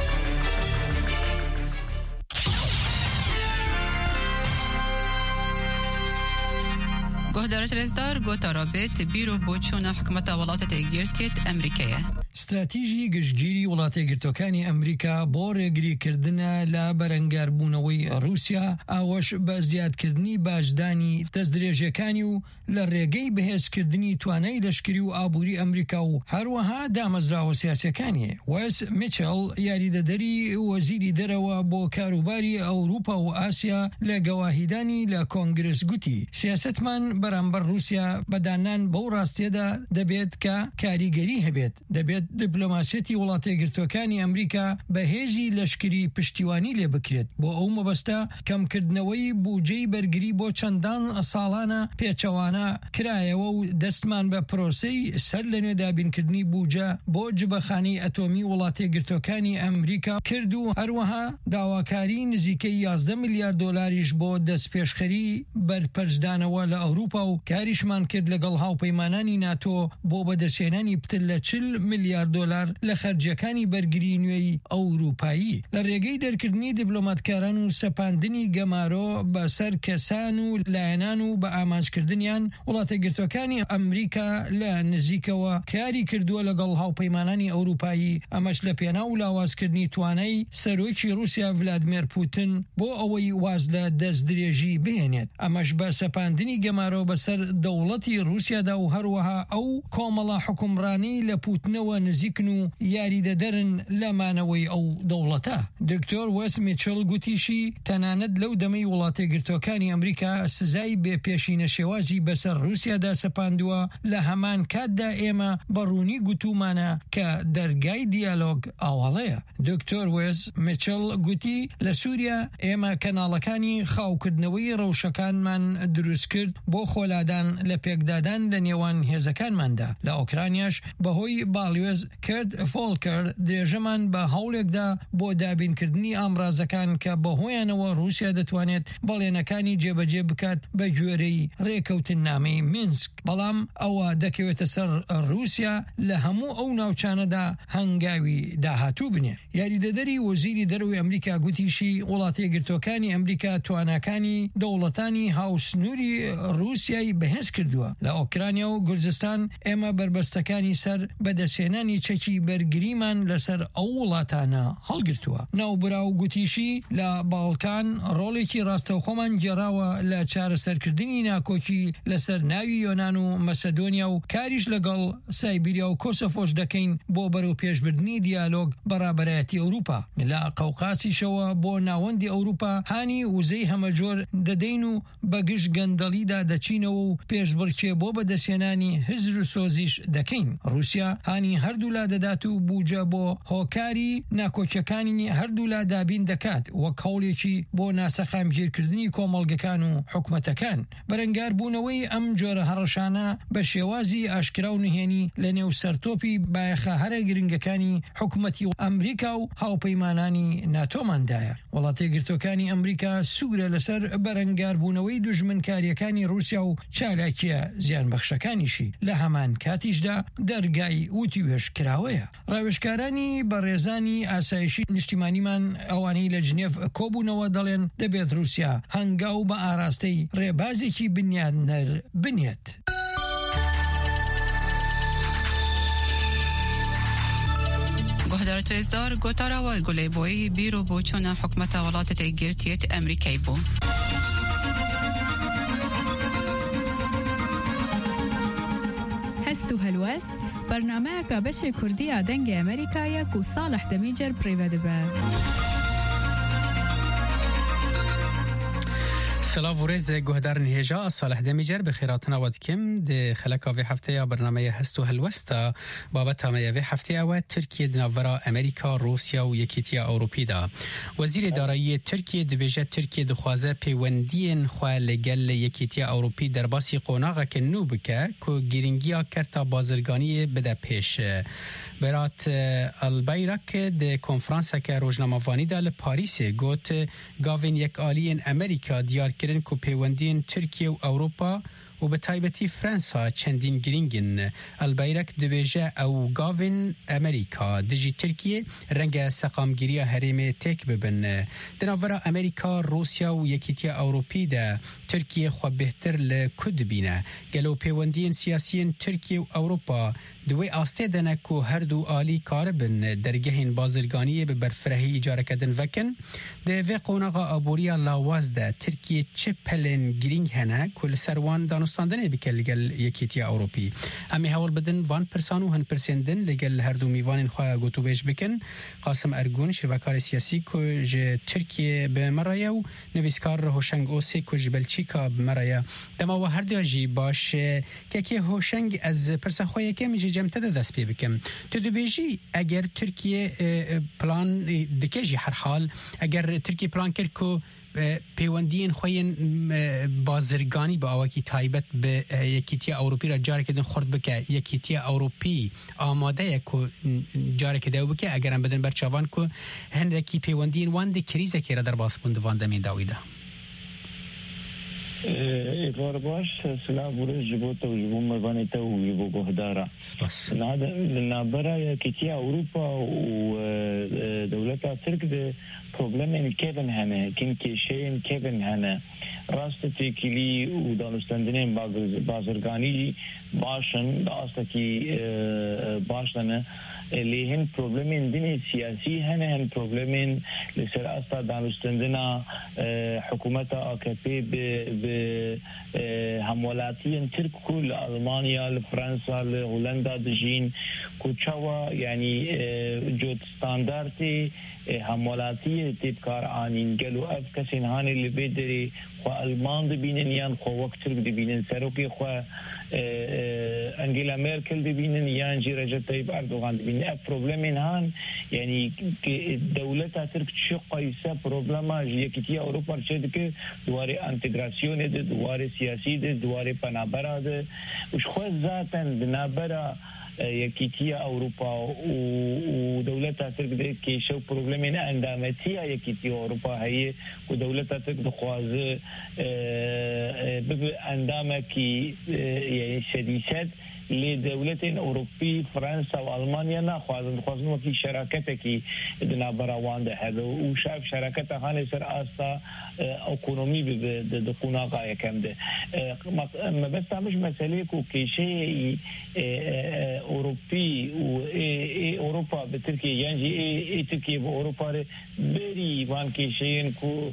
گهدارت رزدار گوتارابت بیرو بوچون حکمت ولات تگیرتیت امریکیه. استراتیژی گشتگیری وڵاتە یەکگرتوەکانی ئەمریکا بۆ ڕێگریکردنە لە بەرەنگاربوونەوەی رووسیا ئەوەش بە زیادکردنی باشدانی دەستدرێژەکانی و لە ڕێگەی بەهێزکردنی توانای لەشکری و ئابووری ئەمریکا و هەروەها دامەزراوە سیاسەکانی. وەس میچل یاریدەدەری وەزیری دەرەوە بۆ کاروباری ئەوروپا و ئاسیا لە گەواهیدانی لە کۆنگرس گوتی سیاسەتمان بەرامبەر رووسیا بەدانان بەو ڕاستیەدا دەبێت کە کاریگەری هەبێت، دەبێت دیپلۆماسیەتی وڵاتە یەکگرتوەکانی ئەمریکا بەهێزی لەشکری پشتیوانی لێ بکرێت بۆ ئەو مەبەستە کەمکردنەوەی بودجەی بەرگری بۆ چەندان ساڵانە پێچەوانە کرایەوە و دەستمان بە پرۆسەی سەر لە نوێ دابینکردنی بودجە بۆ جبەخانەی ئەتۆمی وڵاتە یەکگرتوەکانی ئەمریکا کرد و هەروەها داواکاری نزیکەی 11 میلیارد دۆلاریش بۆ دەستپێشخەری بەرپەرشدانەوە لە ئەوروپا و کاریشمان کرد لەگەڵ هاوپەیمانانی ناتۆ بۆ بەدەستهێنانی پتر لە 40 میلیارد دۆلار لە خەرجیەکانی بەرگری نوێی ئەوروپایی لە ڕێگەی دەرکردنی دیپلۆماتکاران و سەپاندنی گەمارۆ بەسەر کەسان و لایەنان و بە ئامانجکردنیان وڵاتە یەکگرتوەکانی ئەمریکا لە نزیکەوە کاری کردووە لەگەڵ هاوپەیمانانی ئەوروپایی ئەمەش لە پێنا و لاوازکردنی توانای سەرۆکی رووسیا ڤلادیمیر پوتین بۆ ئەوەی واز لە دەستدرێژی بهێنێت ئەمەش بە سەپاندنی گەمارۆ بەسەر دەوڵەتی رووسیادا و هەروەها ئەو کۆمەڵە حکومڕانی لە پوتنەوە نزیکن و یاریدەدەرن لەمانەوەی ئەو دەوڵەتە. دکتۆر وەس میچل گوتیشی تەنانەت لەو دەمەی وڵاتە یەکگرتوەکانی ئەمریکا سزای بێپێشینە شێوازی بەسەر رووسیادا سەپاندووە لە هەمان کاتدا ئێمە بەڕوونی گوتومانە کە دەرگای دیالۆگ ئاواڵەیە. دکتۆر وەس میچل گوتی لە سووریا ئێمە کەناڵەکانی خاوکردنەوەی ڕەوشەکانمان دروست کرد بۆ خۆلادان لە پێکدادان لە نێوان هێزەکانماندا. لە ئۆکرانیاش بەهۆی باڵیۆز کرد فۆڵکر درێژەمان بە هەوڵێکدا بۆ دابینکردنی ئامرازەکان کە بەهۆیانەوە رووسیا دەتوانێت بەڵێنەکانی جێبەجێ بکات بە گوێرەی ڕێکەوتنامەی مینسک بەڵام ئەوە دەکەوێتە سەر رووسیا لە هەموو ئەو ناوچانەدا هەنگاوی داهاتوو بنێ. یاریدەدەری وەزیری دەرەوەی ئەمریکا گوتیشی وڵاتە یەکگرتوەکانی ئەمریکا تواناکانی دەوڵەتانی هاوسنووری رووسیای بەهێز کردووە. لە ئۆکرانیا و گورجستان ئێمە بربەستەکانی سەر بەدەستهێنانی چەکی بەرگریمان لەسەر ئەو وڵاتانە هەڵگرتووە. ناوبراو گوتیشی لە باڵکان ڕۆڵێکی ڕاستەوخۆمان گێڕاوە لە چارەسەرکردنی ناکۆکی لەسەر ناوی یۆنان و مەسەدۆنیا و کاریش لەگەڵ سایبیریا و کۆسۆفۆش دەکەین بۆ بەرەو پێشبردنی دیالۆگ بەڕابەرایەتی ئەوروپا. لە قەوقاسیشەوە بۆ ناوەندی ئەوروپا هانی وزەی هەمەجۆر دەدەین و بەگشت گەندەڵیدا دەچینەوە و پێشبڕکێ بۆ بەدەستهێنانی هزر و سۆزیش دەکەین. رووسیا هانی هەردوو لا دەدات و بوجە بۆ هۆکاری ناکۆچەکانی هەردوو لا دابین دەکات وەک هەوڵێکی بۆ ناسەخامگیرکردنی کۆمەڵگەکان و حکومەتەکان. بەرەنگاربوونەوەی ئەم جۆرە هەڕەشانە بە شێوازی ئاشکرا و نهێنی لە نێو سەرتۆپی بایەخە هەرە گرنگەکانی حکومەتی ئەمریکا و هاوپەیمانانی ناتۆماندایە. وڵاتە یەکگرتوەکانی ئەمریکا سوورە لەسەر بەرەنگاربوونەوەی دوژمنکاریەکانی رووسیا و چالاکیە زیانبەخشەکانیشی لە هەمان کاتیشدا دەرگای وتیوێش کراوەیە. ڕاوێژکارانی بەڕێزانی ئاسایشی نیشتیمانیمان ئەوانەی لە جنێڤ کۆبوونەوە دەڵێن دەبێت رووسیا هەنگاو بە ئاراستەی ڕێبازێکی بنیادنەر بنێت. گهدار تریزدار گوتارا و گلی بوی بیرو بوچون حکمت ولایت یەکگرتووی ئەمریکای بوو. هەست و هەلوەست بەرنامەیەکە بەشی کوردی دەنگی ئەمریکایە و ساڵح دەمیجەر پڕیڤە دەبە. سلاف و رز گهدارن هجا صالح دمیجر بخیراتنا ود کم ده خلقا وی هفته یا برنامه هست و هلوستا بابت همه وی هفته و ترکیه دناورا امریکا روسیا و یکیتیا اوروپی دا وزیر دارایی ترکیه دبیجه ترکیه دخوازه پیوندین خواه لگل یکیتیا اوروپی در باسی قوناغه که نو بکه که گیرنگیا کرتا بازرگانی بده پیش برات البیرک ده کنفرانس که روزنامه‌وانی دا لپاریس گوت گاوین یک آلین امریکا دیار کرن که پیوندین ترکیه و اروپا و به تایبەتی فرانسا چندین گرینگن. البیرک دبیجه او گاوین امریکا دجی ترکیه رنگ سقامگیری هرم تک ببن. دناورا امریکا روسیا و یکیتیا اوروپی ده ترکیه خو بهتر لکد بینه. گلو پیوندین سیاسیین ترکیه و اوروپا دوی آسته دنه که هر دو آلی کاربن درگهین بازرگانی به برفرهی اجاره کدن وکن. ده وی قوناغا آبوریا لاواز ده ترکیه چه پلن گرینگ هنه کل سروان دانستاندنه بکل لگل یکیتیا اوروپی. امی حوال بدن وان پرسانو هن پرسندن لگل هر دو میوان خواه گوتو بیش بکن. قاسم ارگون شروکار سیاسی که جه ترکیه به مرایه و نویسکار هوشنگ اوسی که جه بلچیکا به مرایه. دما و هر دو جی باش که هوشنگ از پرسخواه که میجه جمته دست پی بکم تو دبیجی اگر ترکیه پلان دکیجی هر حال اگر ترکیه پلان کرد که پیوندین خوین بازرگانی با آوکی تایبت به یکیتی اروپی را جاری کردن خورد بکه یکیتی اروپی آماده که جاری کرده بکه اگرم بدن برچوان که هندکی پیوندین وند کریزه که را در باسپوند واندمین داویده ایوار باش سلام بوده جبوت و جبون مبانیتا و جبو گهدارا سپاس نابرا یکیتی اروپا و دولتا ترک ده پروبلمین کیون هنه کن کشین کیون هنه راست تیکیلی و دانستندنین بازرگانی باشن داستا کی باشنه لیهن پروبلمین دینی سیاسی هنه هن پروبلمین لسر استا دانستندنا حکومت AKP به همولاتی ترک کل آلمانیا لفرانسا لهولندا دجین کوچوا یعنی جود استانداردی همولاتی تبکار آنین گلو اف کسین هانی لبیدری خو آلمان دبینن یان خو وقت ترک دبینن سروکی خو انجیلا ميركل دبینن یان جی رجب طيب اردوغان دبینن اف پروبلمین هان یعنی دولتا ترک چه قایسه پروبلما یکیتی اروپا چه دکه دواره انتگراسیون ده دواره سیاسی ده دواره پنابرا ده وش خو ذاتن بنابرا یکیتی اروپا و دولتا ترک ده که شو پروبلمین اندامتی یکیتی اروپا هایی که دولتا ترک دخوازه اندامه که یعنی شدیست لدولتين أوروبي فرنسا وألمانيا ناخذ وكي شراكتك دنا براوان هذا وشاف شراكتها هاني سر أستا أوكونومي بدقونا قاية كم ده ما بس مش مسألة كي شيء أوروبي وأوروبا بتركيا يعني تركيا بأوروبا بري وان كي شيء كو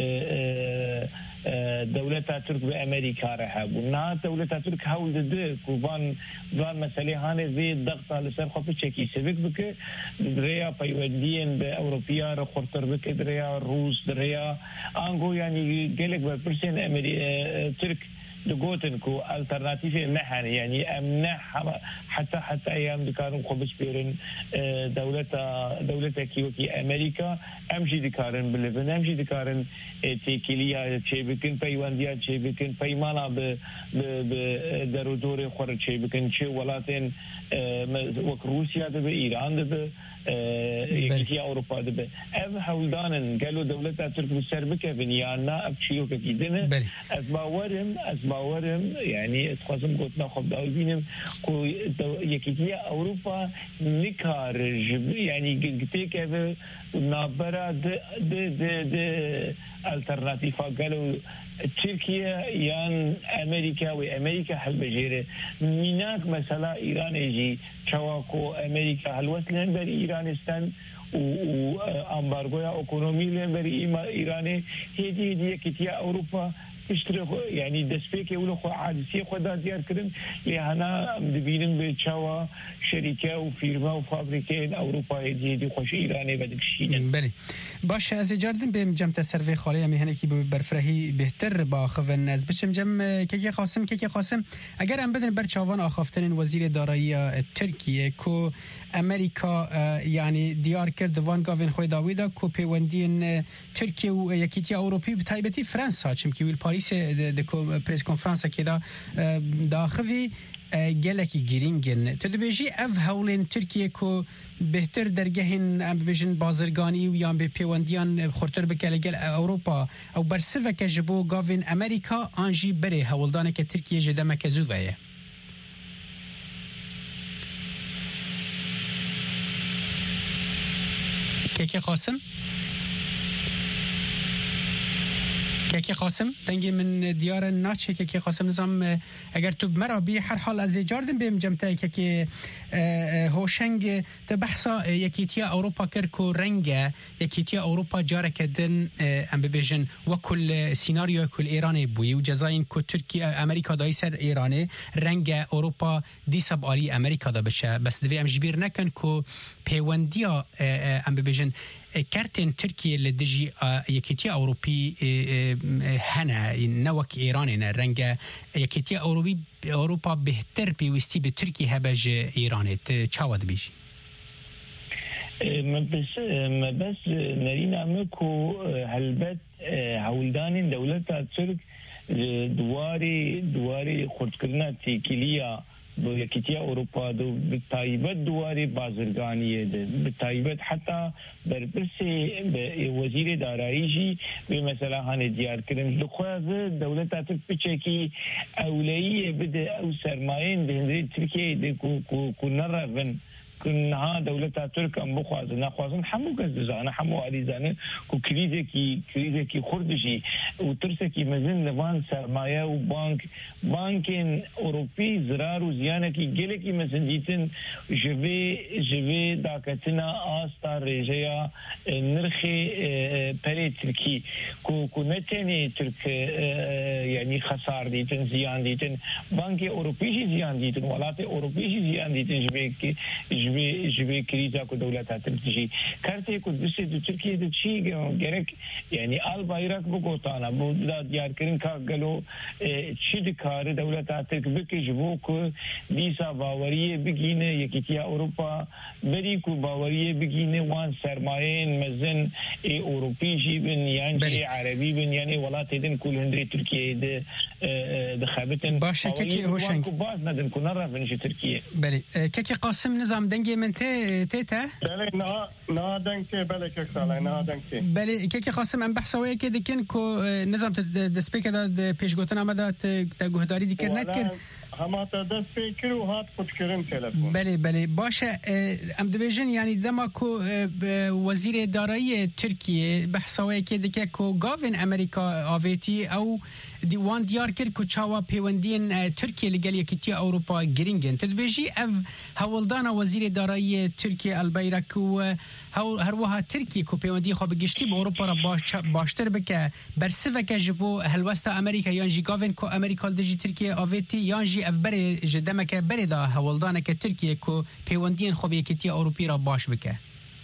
دولتا ترک به امریکا رها بنا دولتا ترک حول ده کوبان دوان مسئله هانه زی ضغط على سر خو چکی سبک بک دریا پیوندین به اروپیا رو خورتر بک دریا روس دریا انگو یعنی گلک به پرسن ترک دقوتن كو الترناتيف محن يعني امنح حتى ايام دكارن خبز بيرن دولتا كيوكي امريكا امشي دكارن بلبن امشي دكارن تيكيليا تشيبكن بيوانديا تشيبكن بيمانا بدرو دور خور تشيبكن تشي ولاتن وك روسيا ده ايران ده يكي اوروبا ده اف حولدانن قالوا دولتا ترك بالسربكه بنيانا ابشيو كيدنه باورم يعني تخصم قلت ناخذ داوينم كو يكيتيا اوروبا نكارج يعني قلتك هذا نابرا د الترناتيفا قالوا تركيا يان امريكا وامريكا حل بجيره ميناك مثلا ايران يجي تشواكو امريكا هل وصلن بر ايرانستان و امبارغويا ايكونومي لن بر ايران هي كيتيا اوروبا اشتري يعني دسبيك يقولوا خو عادسيه خدا ديار كرن لهنا دبينن بتشوا شركه وفيرما وفابريكين اوروبا دي خوش ايراني بدك شيء بله باشه از جردن به جمع سروی خاله میهنه کی برفرهی بهتر با خوون از بچم جمع کی قاسم اگر ام بدن برچاوان آخافتن وزیر دارایی ترکیه کو امریکا یعنی دیار کرد وان گاوین خوی داویدا کو پیوندین ترکیه و یکیتی اروپی به تایبتی فرانسه چم کی ویل پاریس د پریس کنفرانس کی دا خوی گلکی گرینگن تو دبیجی اف هولین ترکیه کو بهتر درگهن ام بجن بازرگانی و یا به پیوندیان خورتر بکلگل اروپا او برسفه که جبو گاوین امریکا آنجی بره هولدانه که ترکیه جده مکزووه که قاسم که قاسم دنگی من دیار ناچه که قاسم نظام اگر تو مرا بی هر حال از جاردن بیم جمعه که هوشنگ ده بحثا یکیتیا اروپا کرکو رنگه یکیتیا اروپا جاره کدن ام ببیجن و کل سیناریو کل ایرانی بوی و جزاین که ترکیه امریکا دای سر ایرانی رنگ اروپا دیساب آلی امریکا دا بشه بس دوی ام جبیر نکن که پیوندیا ام ببیجن كارتن تركيا لدجي يكيتيا أوروبي هنا نوك إيران رنجا يكيتيا أوروبي اوروپا بهتر پیوستی به ترکیه هبج ایرانت چاود بیش بس نرينا مكو هلبت هولدان دولة ترك دواري خردكرنا تيكيليا بويكيتيا أوروبا بالتايبت دواري بازرگانية بالتايبت حتى بربرسي وزير دارائيجي بمثلا هاني ديار كرن لخواز دولة ترك بچكي أولية بده أو سرماين بهندري تركيا كو نرفن كنها دولة ترك أم بخوازن نخوازن حمو كزدزانه حمو عريزانه كو كريزكي خردشي وترسكي مزن لبان سرماية وبانكين أوروبي زرار وزيانكي جلكي مزنديتن جوي داكتنا آستار رجيا نرخي بري تركي كو نتني ترك يعني خسار ديتن زيان ديتن بانكي أوروبيشي زيان ديتن ولاتي أوروبيشي زيان ديتن جبه كريزا کو دولت تركي کرتے کو دوسرے دو ترکیه د چی گرک يعني آل بايرك بقوطانا بودا ديار كرين كاقلو چید کار دولت ترك بك جبوك ديسا باوريه بگينه يكيتيا اوروبا بريكو باوريه بگينه وان سرماين مزن اوروبي جيبن يعني عربي بن يعني ولات دين كل هندري تركيا دخابتن باشه كي هوشنگ باز ندن كنرا بنش تركيا بله كي قاسم نظام دنگي من تيتا بله نا دنگي بله كساله نا دنگي بله كي قاسم ام بحثوي كده كن كو نظام دسبيك دا پیش گوتن آمده تا گهداری دیگر نکر همه تا دست فکر و هات خود کرن تلفن بله باشه ام دبیجن یعنی دما کو وزیر دارایی ترکیه بحثوی که دیگه کو گاوین امریکا آویتی او دیوان دیار کرد که چاوا پیوندین ترکیه لگل یکیتی اروپا گرینگن تدبیجی اف هولدان وزیر دارایی ترکیه البیرک و هر وها ترکیه کو پیوندی خواب گشتی به اروپا را باشتر بکه برسه که جبو هلوستا امریکا یان جی گاوین کو امریکا دجی ترکیه آویتی یان جی اف بری جدمه که بری دا هولدان که ترکیه کو پیوندین خواب یکیتی اروپی را باش بکه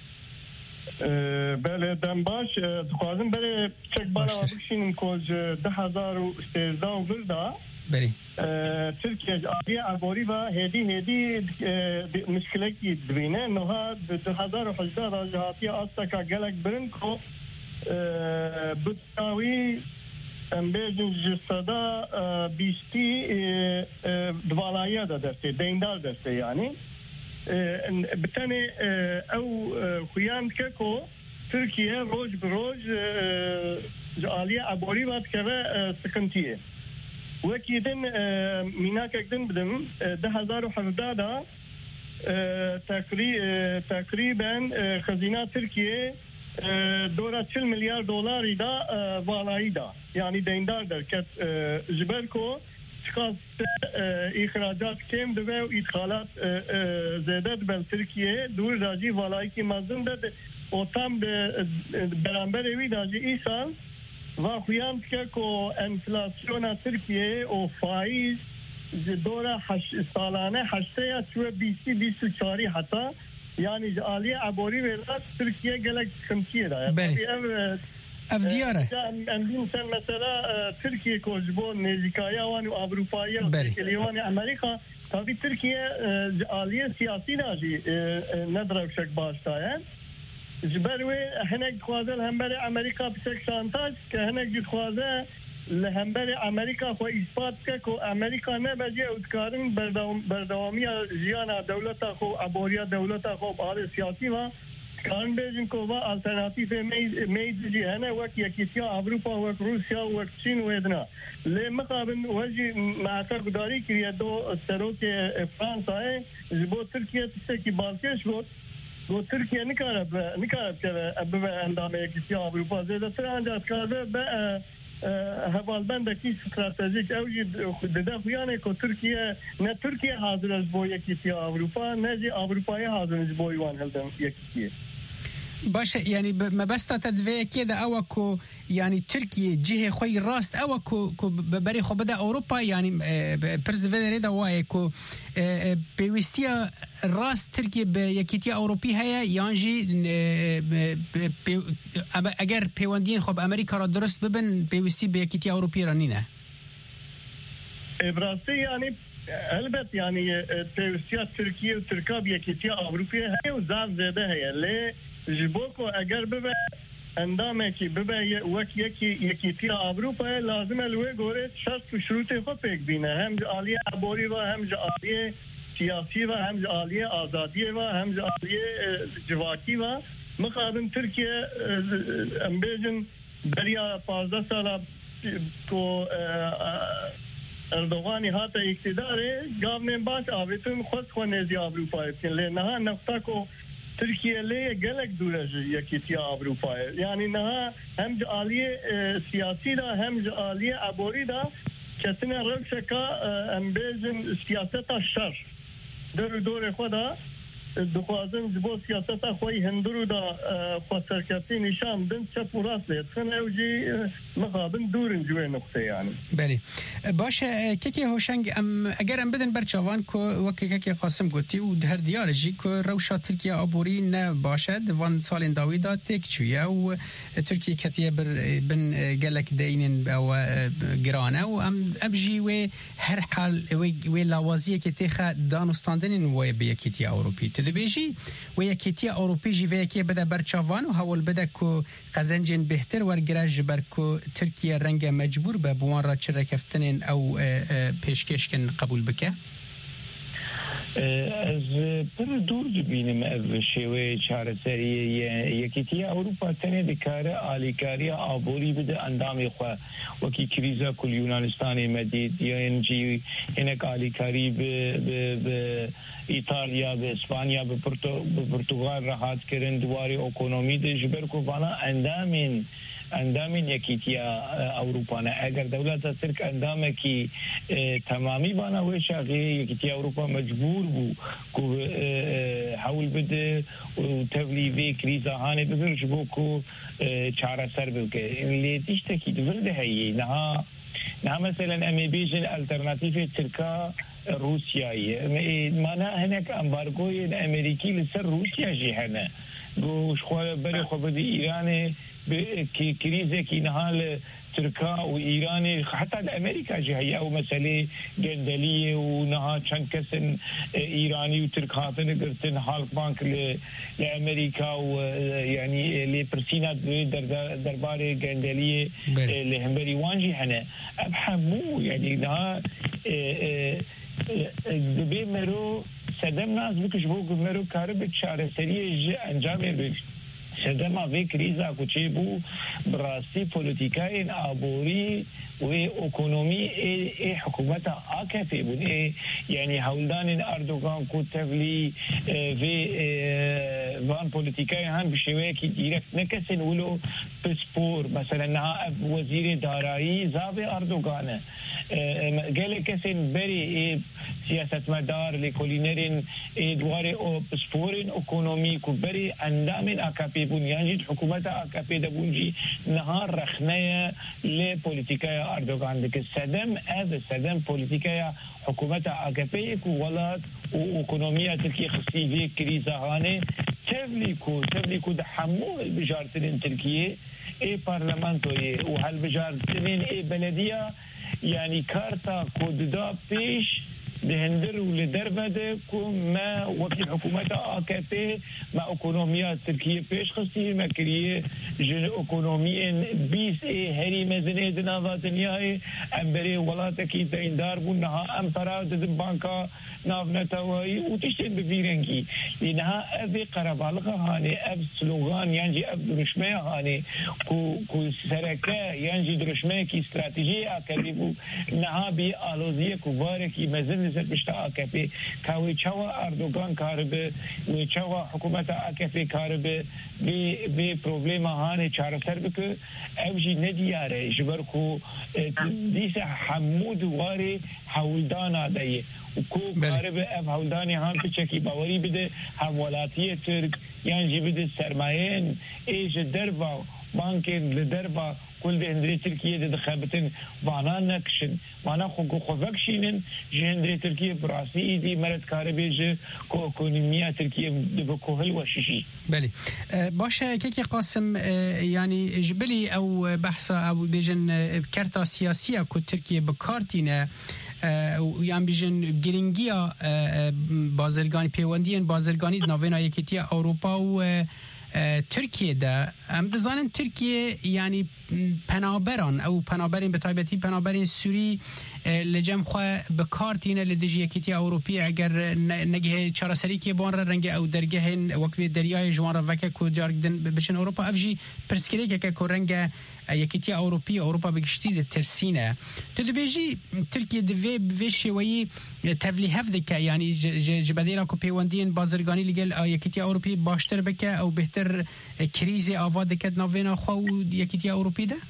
بله دم باش دخوازم بله چک بالا بکشینم کوز 2013 وردا بله ترکیه آبی عبوری و هدی مشکلی که دوینه نوها 2018 راجعاتی آستا که گلک برن کو بتاوی امبیجن جسدا بیستی دوالایه دا درسته دیندار درسته یعنی بتاني او خويان كاكو تركيا روج بروج جاليه عبوري وات كذا سكنتيه وكيدن ميناك اكدن بدم 2017 تقريبا خزينه تركيا دورة 40 مليار دولار دا والاي دا يعني ديندار در كت جبالكو خاص اخراجات کم دوه و ادخالات زیاده بل ترکیه دور راجی والایی که مزدون ده و تام برانبر اوی راجی ای سال و خویان که انفلاسیون ترکیه و فایز دوره سالانه 8 یا 24 حتی یعنی جالی عبوری ولاد ترکیه گلک سمتیه ده اف دیاره مثلا ترکیه کوجبون نزیکایا و اروپایی لیوان امریکا تابی ترکیه عالیه سیاسی ناجی ندرک شک باشتاین جبروی هنگ خوازل همبر امریکا بسک شانتاج که هنگ خوازه لهمبر امریکا خو اثبات که کو امریکا نه بجه ادکارن بردوامی جیانا دولتا خو ابوریا دولتا خو بار سیاسی و كان بيجن كوبا الترناتيف ميدجي هنا وقت يكيتيا اوروبا وقت روسيا وقت الصين ويدنا لمقابل وجه مع تقداري كريادو سروك فرنسا جبو تركيا تسكي بالكش و تركيا نكارب كذا ابا اندام يكيتيا اوروبا زي ترانجات كذا هوال بندكي استراتيجيك اوجد خددا يعني كو تركيا نه تركيا حاضر بو يكيتيا اوروبا نجي اوروباي حاضر بو يوان هلدن يكيتيا باشه يعني ما بس تدوي كده او كو يعني تركيا جهه خوي راست او كو بري خو بدا اوروبا يعني برزفيدري دا واي كو بيوستيا راست تركيا بيكيتيا اوروبي هي يانجي اگر بيوندين خو امريكا را درست ببن بيوستي بيكيتيا اوروبي رانينه براسي يعني البته يعني پیوستیا ترکیه و ترکا یکیتی اروپیه هی و زار زده هی لی جبوکو اگر ببه اندامه کی ببه وقت یکیتی اروپا لازم الوی گوره شرط و شروط خود پیک بینه هم عالیه عبوری و هم عالیه سیاسی و هم عالیه آزادی و هم عالیه جواکی و مقابل ترکیه امبیجن بریا 15 سال کو اردوغانی هاتا اقتداره گاونن باش آویتون خود خونیزی اروپایی کن لی نها نقطه کو ترکیه لی گلک دورج یکیتی اروپایی یعنی نها هم جعالیه سیاسی دا هم جعالیه عبوری دا کتنه روشکا امبیزن سیاست شر دور خدا دخوازن جبو سیاست خوی هندرو دا خسرکتی نشان دن چپ و راست لید خن اوجی مقابن دورن جوه نقطه یعنی بله باشه که هوشنگ اگر ام بدن برچوان که وکی که قاسم گوتی و هر دیار جی که روشا ترکیه آبوری نباشد وان سال داوی دا تک چویه و ترکیه کتیه بن گلک دینن او گرانه و ام ابجی و هر حال و لوازیه که تیخه دانستاندن و بیکیتی اوروپی تدبیجی و یکیتی اوروپی جی ویکی بده برچوان و هول بده که قزنجین بهتر ورگرج بر که ترکیه رنگ مجبور به بوان را چه رکفتنین او پیشکش کن قبول بکه؟ از پر دور بینیم از شیوه چارەسەری یەکێتی ئەوروپا تەنێ دکارە ئالیکاری ئابووری بدە ئەندامی خوا وەکی کریزە کول یونانستانی مەدید یانجی هێنێک ئالیکاری بە ئیتالیا بە ئیسپانیا بە پورتوغال ڕەهاتکردن دواری ئۆکۆنۆمی دژبەر کوڤانە اندامین یکیتیا اروپا نه اگر دولت ترک اندامکی تمامی بنا و شاغی یکیتیا اروپا مجبور بو کو حول بده و تبلیغ کریزا هانه بگرش بو کو چاره سر بکه لی تشتکی دورده هی نه مثلا امی بیجن الټرناتیو ترکا روسیایی معنا هناك امبارگوی امریکی لسر روسیا جهنه گوش خو بری خو بده ایران کی کریزه کی نهال ترکا و ایران حتی امریکا جهیه او مسئله گندلیه و نها چند کسن ایرانی و ترک هاتن گرتن حال بانک لامریکا و یعنی لی پرسینا درباره گندلیه لهمبری وانجی هنه ابحمو یعنی نها دبی مرو سدم ناز بکش بو مرو کار به چاره سری انجام بکش سدم اوی کریزا کوچی بو براستی پولیتیکای عبوری و اکونومی حکومت آکفی بود یعنی هولدان اردوغان کو تبلی و وان پولیتیکای هم بشوی کی دیرکت نکسن ولو پسپور مثلا نه وزیر دارایی زاوی اردوغانه گله کسین بری سیاست مدار لکولینرین دوار او پسپورین اکونومی کو بری اندامین آکفی بنیانجی حکومت آکفی دبونجی نهار رخنه ل پولیتیکای اردوغان دک سدم پولیتیکای حکومت آکفی کو ولات و اکونومی ترکیه خصیزی کریزهانه تبلی کو دحمو بجارتين تركيا پارلمانتوی و هل بجارتين بلديه يعني كارتا كوددا بيش دهندر ولدر بده كم ما وكي حكومة AKP ما اكونوميا تركيا بيش خصي ما كريه جن اكونوميين بيس هري مزنه دناوات نياي امبري ولاتكي تيندار بنها ام فراد بانكا نافنتاوي وتشتن بفيرنكي لانها ابي قربالغه هاني اب سلوغان يعني اب درشمه هاني كو سركه يعني درشمه کی استراتيجيه اكاديبو نها بي الوزيه كباركي مزن بشتا AKP كاوي چوا اردوغان كاربه و چوا حكومت AKP كاربه بي پروبلم هاني چاره سر بك اوجي ندياره جبر كو ديسه حمود واري حولدانا داي وكو كاربه اف حولداني هان بچكي باوري بده حوالاتيه ترك يعني بده سرمايين ايج دربا بانكين لدربا كل ده هندري تركيا ده خابتن وانا نكشن وانا خوفكشينن جهندري تركيا براسي ايدي مرد كاربيج كو اكونوميا تركيا بكوهل وشيشي بله باشه كيكي قاسم يعني جبلي او بحث او بيجن كارتا سياسيه كو تركيا بكارتينا یان بیژن گرینگیا بازرگانی پیوندین بازرگانی ناوینا یکیتی اروپا و ترکیه ده ام دزانن ترکیه یعنی پنابران او پنابرین به تایبەتی پنابرین سوری لجم خو بکارتینه لدیجی یکیتی اروپی اگر نگه چارەسەری کی بون رنگ او درگه وقت دریای جوان را وکه کو جارگدن بشن اروپا افجی پرسکری که کو رنگ یکیتی اروپا بگشتی ترسینه تدبیجی ترکیه دوی شوی تفلیح هفدکه یعنی جبدیلا کو پیوندین بازرگانی لگل یکیتی اروپی باشتر بکه او بهتر کریز آواد کد ناوینا خو یکیتی اروپی ده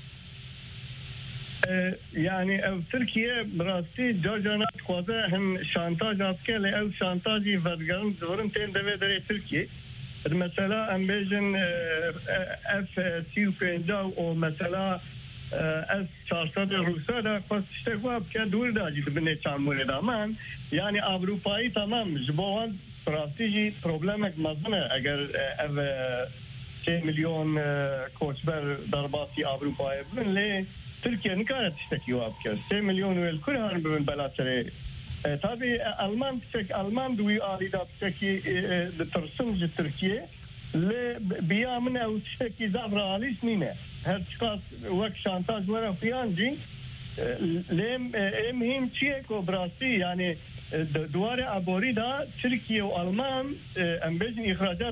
يعني او تركيا براستي جاجانات خوازه هم شانتاج اتكه له او شانتاجي ورگان زورن تين دوه دره تركيا مثلا ام بيجن اف سيو بينجا او مثلا اس 400 روسا دا خواستشتگواب که دور داجی بنه چاموره دامان يعني اوروپایی تمام جبوان براستي جي پروبلمك مزنه اگر او 3 مليون کوچبر درباطی اوروپایی بن لی تركيا نكانت تشتكي وابكر 3 مليون والكل هان بمن بلاتري تابي ألمان دوي آلي دا تشتكي لترسمج تركيا بيا من أو تشتكي زعبر آلي سنينة هاد شخص وك شانتاج ورا فيانجي لم هم تشيكو براسي يعني دوار أبوري دا تركيا وألمان أمبيجن إخراجات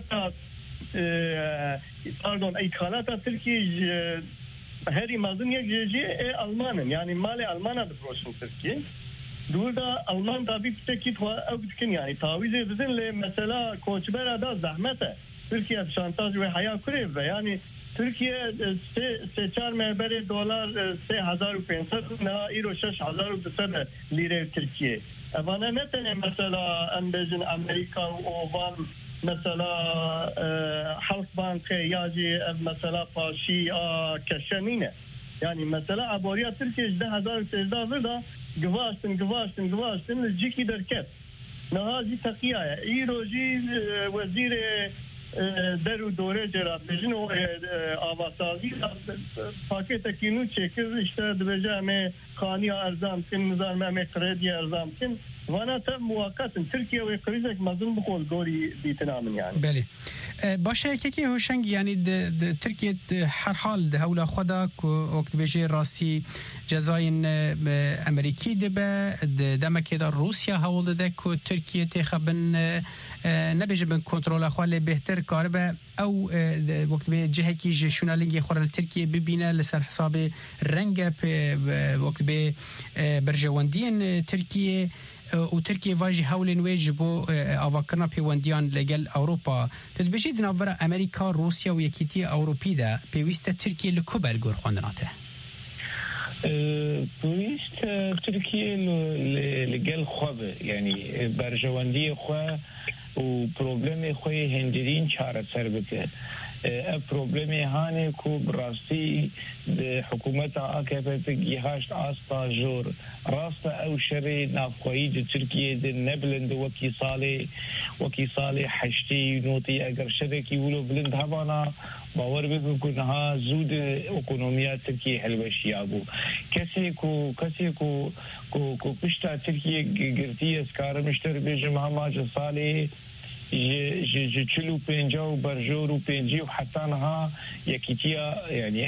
pardon إدخالات تركيا هری مازن یک جیجی آلمانن یعنی مال آلمانه بروشن ترکیه دور دا آلمان تابی بتکی تو او بتکن یعنی تعویض بدن ل مثلا کوچبر دا زحمته ترکیه شانتاج و حیا کری و یعنی ترکیه 3-4 ملبر دلار 3500 نه ایرو 6200 لیره ترکیه اما نه تنه مثلا انبجن امریکا و وان مثلا حلق بانك ياجي مثلا باشي كشنينه يعني مثلا عبوريات تركيا 10000 تزدا قواشتن الجيكي دركت نهاجي تقيا ايروجي وزير درو دوره جرات بجنو آواسازی پاکت کینو چکر اشته دبجه همه خانی ارزام کن نظام همه قردی ارزام کن وانا تا موقت ترکیه و قریزک مظلوم بخول گوری دیتنامن يعني بله باشه که هوشنگ یعنی ترکیه هر حال ده هولا خدا وقت بجه راستی جزاین امریکی دبه دمکی در روسیا هول ده که ترکیه تخبن نبیجه بن کنترل خواله بهتر کار به او وقت به جهه کی ژورنالینگ خورل ترکیه ببینه لسر حساب رنگ وقت به برجواندین ترکیه و ترکیه واجی هولن ویج بو آواکرنا پیوندیان لگل اوروپا تدبیجید ناور امریکا روسیا و یکیتی اوروپی ده پیوست ترکیه لکوبل گور خواندناته پویست ترکیه لگل خوابه یعنی برجواندی خواه و پروبلم خوی هندرین چاره سر بکه پروبلمی هانه کو براستی حکومت آکفه تگیهاشت آستا جور راست او شری نافخویی ترکیه ده نبلند وکی سالی حشتی نوتی اگر شرکی ولو بلند هبانا باور بکن کنها زود اکونومیا ترکیه حلوشی آبو کسی کو پشتا ترکیه گرتی اسکار مشتر بیجم همه جسالی چلو پنجا و برجور و پنجی و حتی نها یکیتیا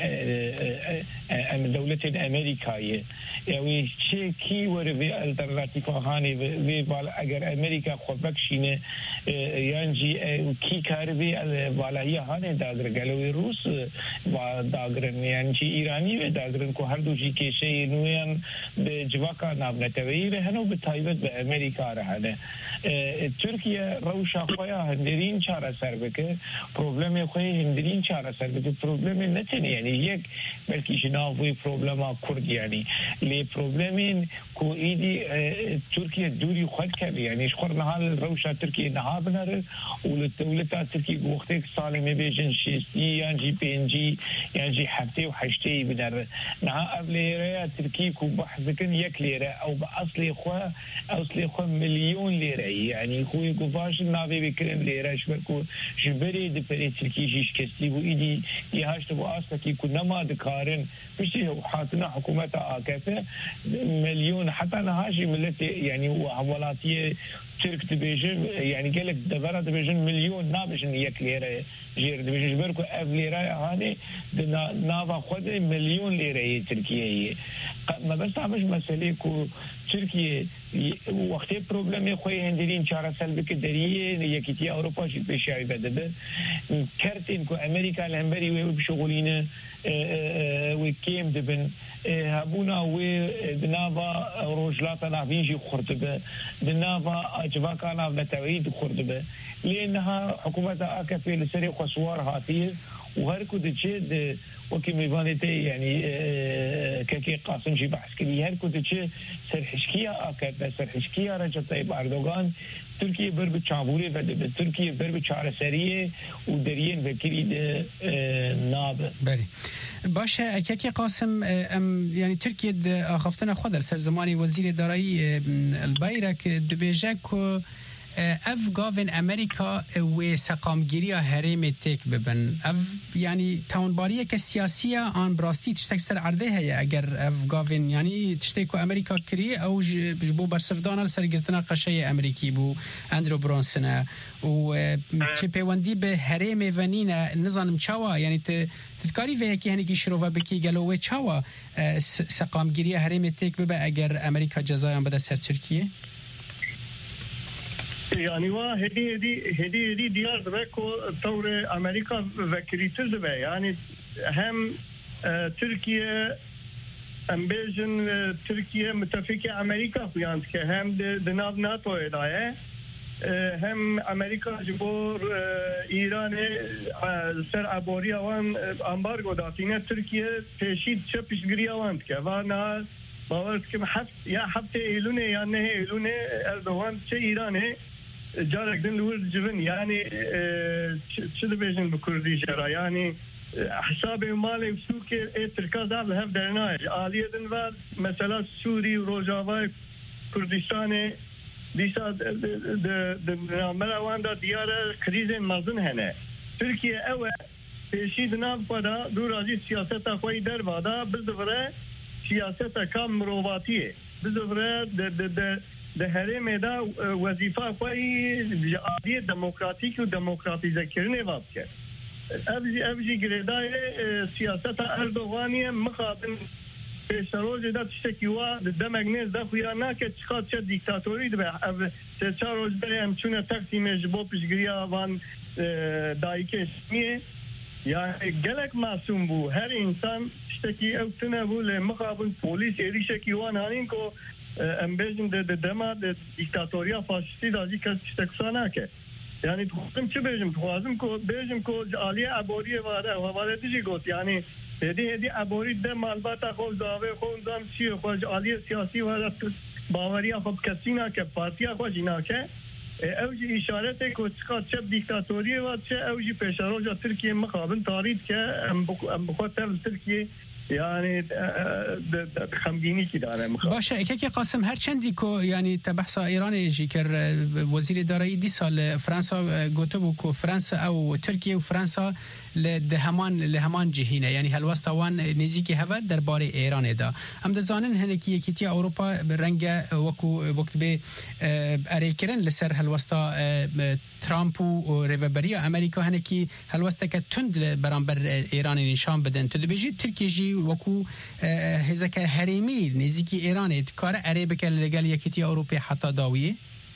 یعنی دولت امریکایه یعنی چه کی وری الترناتیف هانی وی بالا اگر امریکا خود بکشینه یعنی کی کار وی بالایی هانی داگر گلوی روس و داگرن یعنی ایرانی و داگرن کو هر دو چی کشه نویان به جواکا نابنتوی رهنو به تایبت به امریکا رهنه ترکیه روشا خویا هندرین چاره سر بکه پروبلم خوی هندرین چاره سر بکه پروبلم نتنی یعنی یک بلکه جنابوی پروبلم کرد یعنی لی پروبلمین کو ایدی ترکیه دوری خود کرد یعنی شخور نهال روشا ترکیه نها بناره ولتا ترکیه وقتی سالی میبیجن شیستی یعنی پینجی یعنی هفته و هشته بناره نها اولیره ترکیه کو بحث کن یک لیره او با اصلی خواه ملیون لیره یعنی خوی گفاش ناوی بكرم ليراش بركو جبري دبري تركي جيش كستي وإيدي يهاشت وآسكا كي كنا ما دكارن بشي حاتنا حكومة آكافة مليون حتى نهاشي ملتي يعني وحولاتي ترك تبيجن يعني قالك دفرة تبيجن مليون نابشن يك ليرة جير تبيجن بركو اف ليرة هاني نافا خود مليون ليرة تركيا ما بس عمش مسألة كو تركيا وقت بروبلم خوي هندرين چارة سلبك دريه يكيتي أوروبا شي بشاي بدده كرتين كو أمريكا الهمبري وبشغلين وكيم دبن هبونا ودنافا روجلاتا نافينجي خرطبه دنافا اجواكا ناف نتوعيد خرطبه لانها حكومه اكفي لسري خسوار هاتيه وهركو دتشي وكي ميفانيتي يعني كاكي قاسم شي بحث كلي هركو دتشي سرحشكيه اكفي سرحشكيه رجب طيب اردوغان تركيا برب تشابوري فد تركيا برب چاره سريه ودرين وكيل ناب بله باشه اكاكي قاسم يعني تركيا اخفتنا خدر سر زماني وزير دارایی البایرک دبیجک و اف گاون امریکا و سقامگیری هرم تک ببن اف يعني تاونباریه که سیاسی آن براستی تشتک سر عرضه هیا اگر اف گاون يعني تشتک امریکا کری او بو برسفدان سرگرتنا قشه امریکی بو اندرو برونسون و چه پیوندی به هرم ونینا نظام چاوا يعني تذكاري في هيك هنيك شروفا بكي قالوا ويتشاوا سقامگیری هرم تک ببا اگر امریکا جزايا بدا سر تركيا يعني هدي ديار دبكو ثورة أمريكا وكريتر دبي يعني هم تركيا أمبيجن تركيا متفقة أمريكا فيانت كهم دناب ناتو إداية هم أمريكا جبور إيران سر عبوري وان أمبارغو داتينه تركيا تشيد شبش غريا وان كوانا باورت كم حفته إيلونه يعني إيلونه أردوغان شيء إيرانه جارك دن الورد جبن يعني شد بيجن بكردي جرا يعني حسابي مالي وسوق تركاز هذا هف درناج عالية دن بعد مثلا سوري وروجافا كردستان ديسا د ناملا واندا ديار كريزن مازن هنا تركيا اول شيء نام فدا دور ازي سياسه خوي در بعدا بزفره سياسه كام مرواتيه بزفره د هرم دا وظیفه خوی عادی دموکراتیک و دموکراتیزه کردن وابکه ابجی گردای سیاست اردوغانی مخاطن پیشروج دا تشتکیوا دمگنیز دا خویا ناکه چخات چه دیکتاتوری دبه چه روز بره همچونه تقسیم جبو پیشگریا وان دایکه اسمیه yani gelek masum bu her insan işteki evtine bu le mukabın polis erişeki wan hanin ko embejin de dema de diktatoriya faşisti da iştek sana ke yani tuğum çi bejim tuğazım ko bejim ko aliye aboriye var havale dici got yani dedi abori de malbata xo dave xo zam çi xo aliye siyasi var bavariya xo kasina ke partiya xo jina ke اوجی اشارت کو چقدر چه دیکتاتوری و چه اوجی پیشروج ترکیه مقابل تاریخ که ام بخاطر ترکیه يعني خمگینی کی داره باشه که قاسم هر چندی کو یعنی تبحث ایران یجی کر وزیر دارایی دی سال فرانسا گوته بو کو فرانسا او ترکیه و فرانسا لهمان جهینه یعنی هلوست وان نزیکی هوا درباره ایران دا هم دزانن هنکی یکیتی اروپا رنگ وکو وقت به اریکرن لسر هلوستا ترامپ و ریوبری امریکا هنکی هلوستا که تند برانبر ایران نشان بدن تدبیجی ترکیه وکو هزک هریمی نزیکی ایران کار عربی که لگل یکیتی اروپا حتی داویه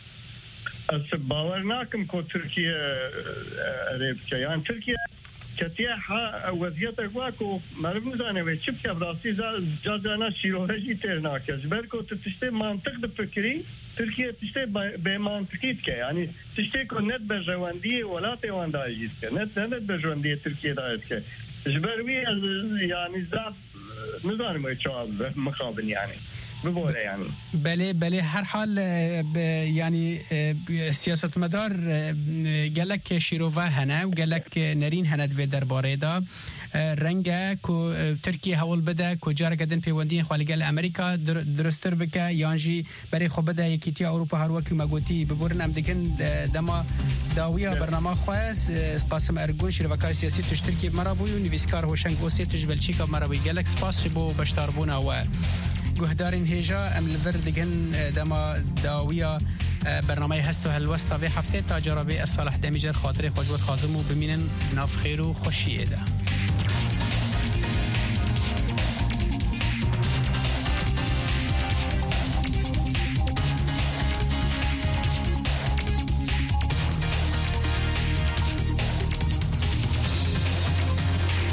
از باور ناکم که ترکیه عرب که یعنی ترکیه کتیه وضعیت واکو معلوم نزانه و چپ که براستی جانا شیروهجی ترناکه جبر کو تشته منطق د فکری ترکیه تشته به منطقیت که یعنی تشته کو نت به جواندی ولات واندایید که نت به جواندی ترکیه دایت که جبروی يعني زاد نظام ما يتشابه مخابن يعني ببوره يعني بله هر حال يعني سیاست مدار گلک شیروه هنه و گلک نرین هند و درباره دا رنگه که ترکیه حول بده که جاره کدن پیوندین خالگل امریکا درستر بکه یانجی برای خوب بده یکیتی اروپا هر وکی مگوتی ببورن ام دکن دما داویا برنامه خواست قاسم ارگون شیروکای سیاسی توش ترکیه مرابوی و نویسکار هوشنگ گوسی توش بلچیکا مرابوی گلک سپاس بو بشتاربونا و گهدارین هیجا ام لور دگن دما داویا برنامه هست و هلوستا و هفته تا جرابه الصالح دمیجت خاطر خوشبود خازم و بمینن ناف خیر و خوشیه ده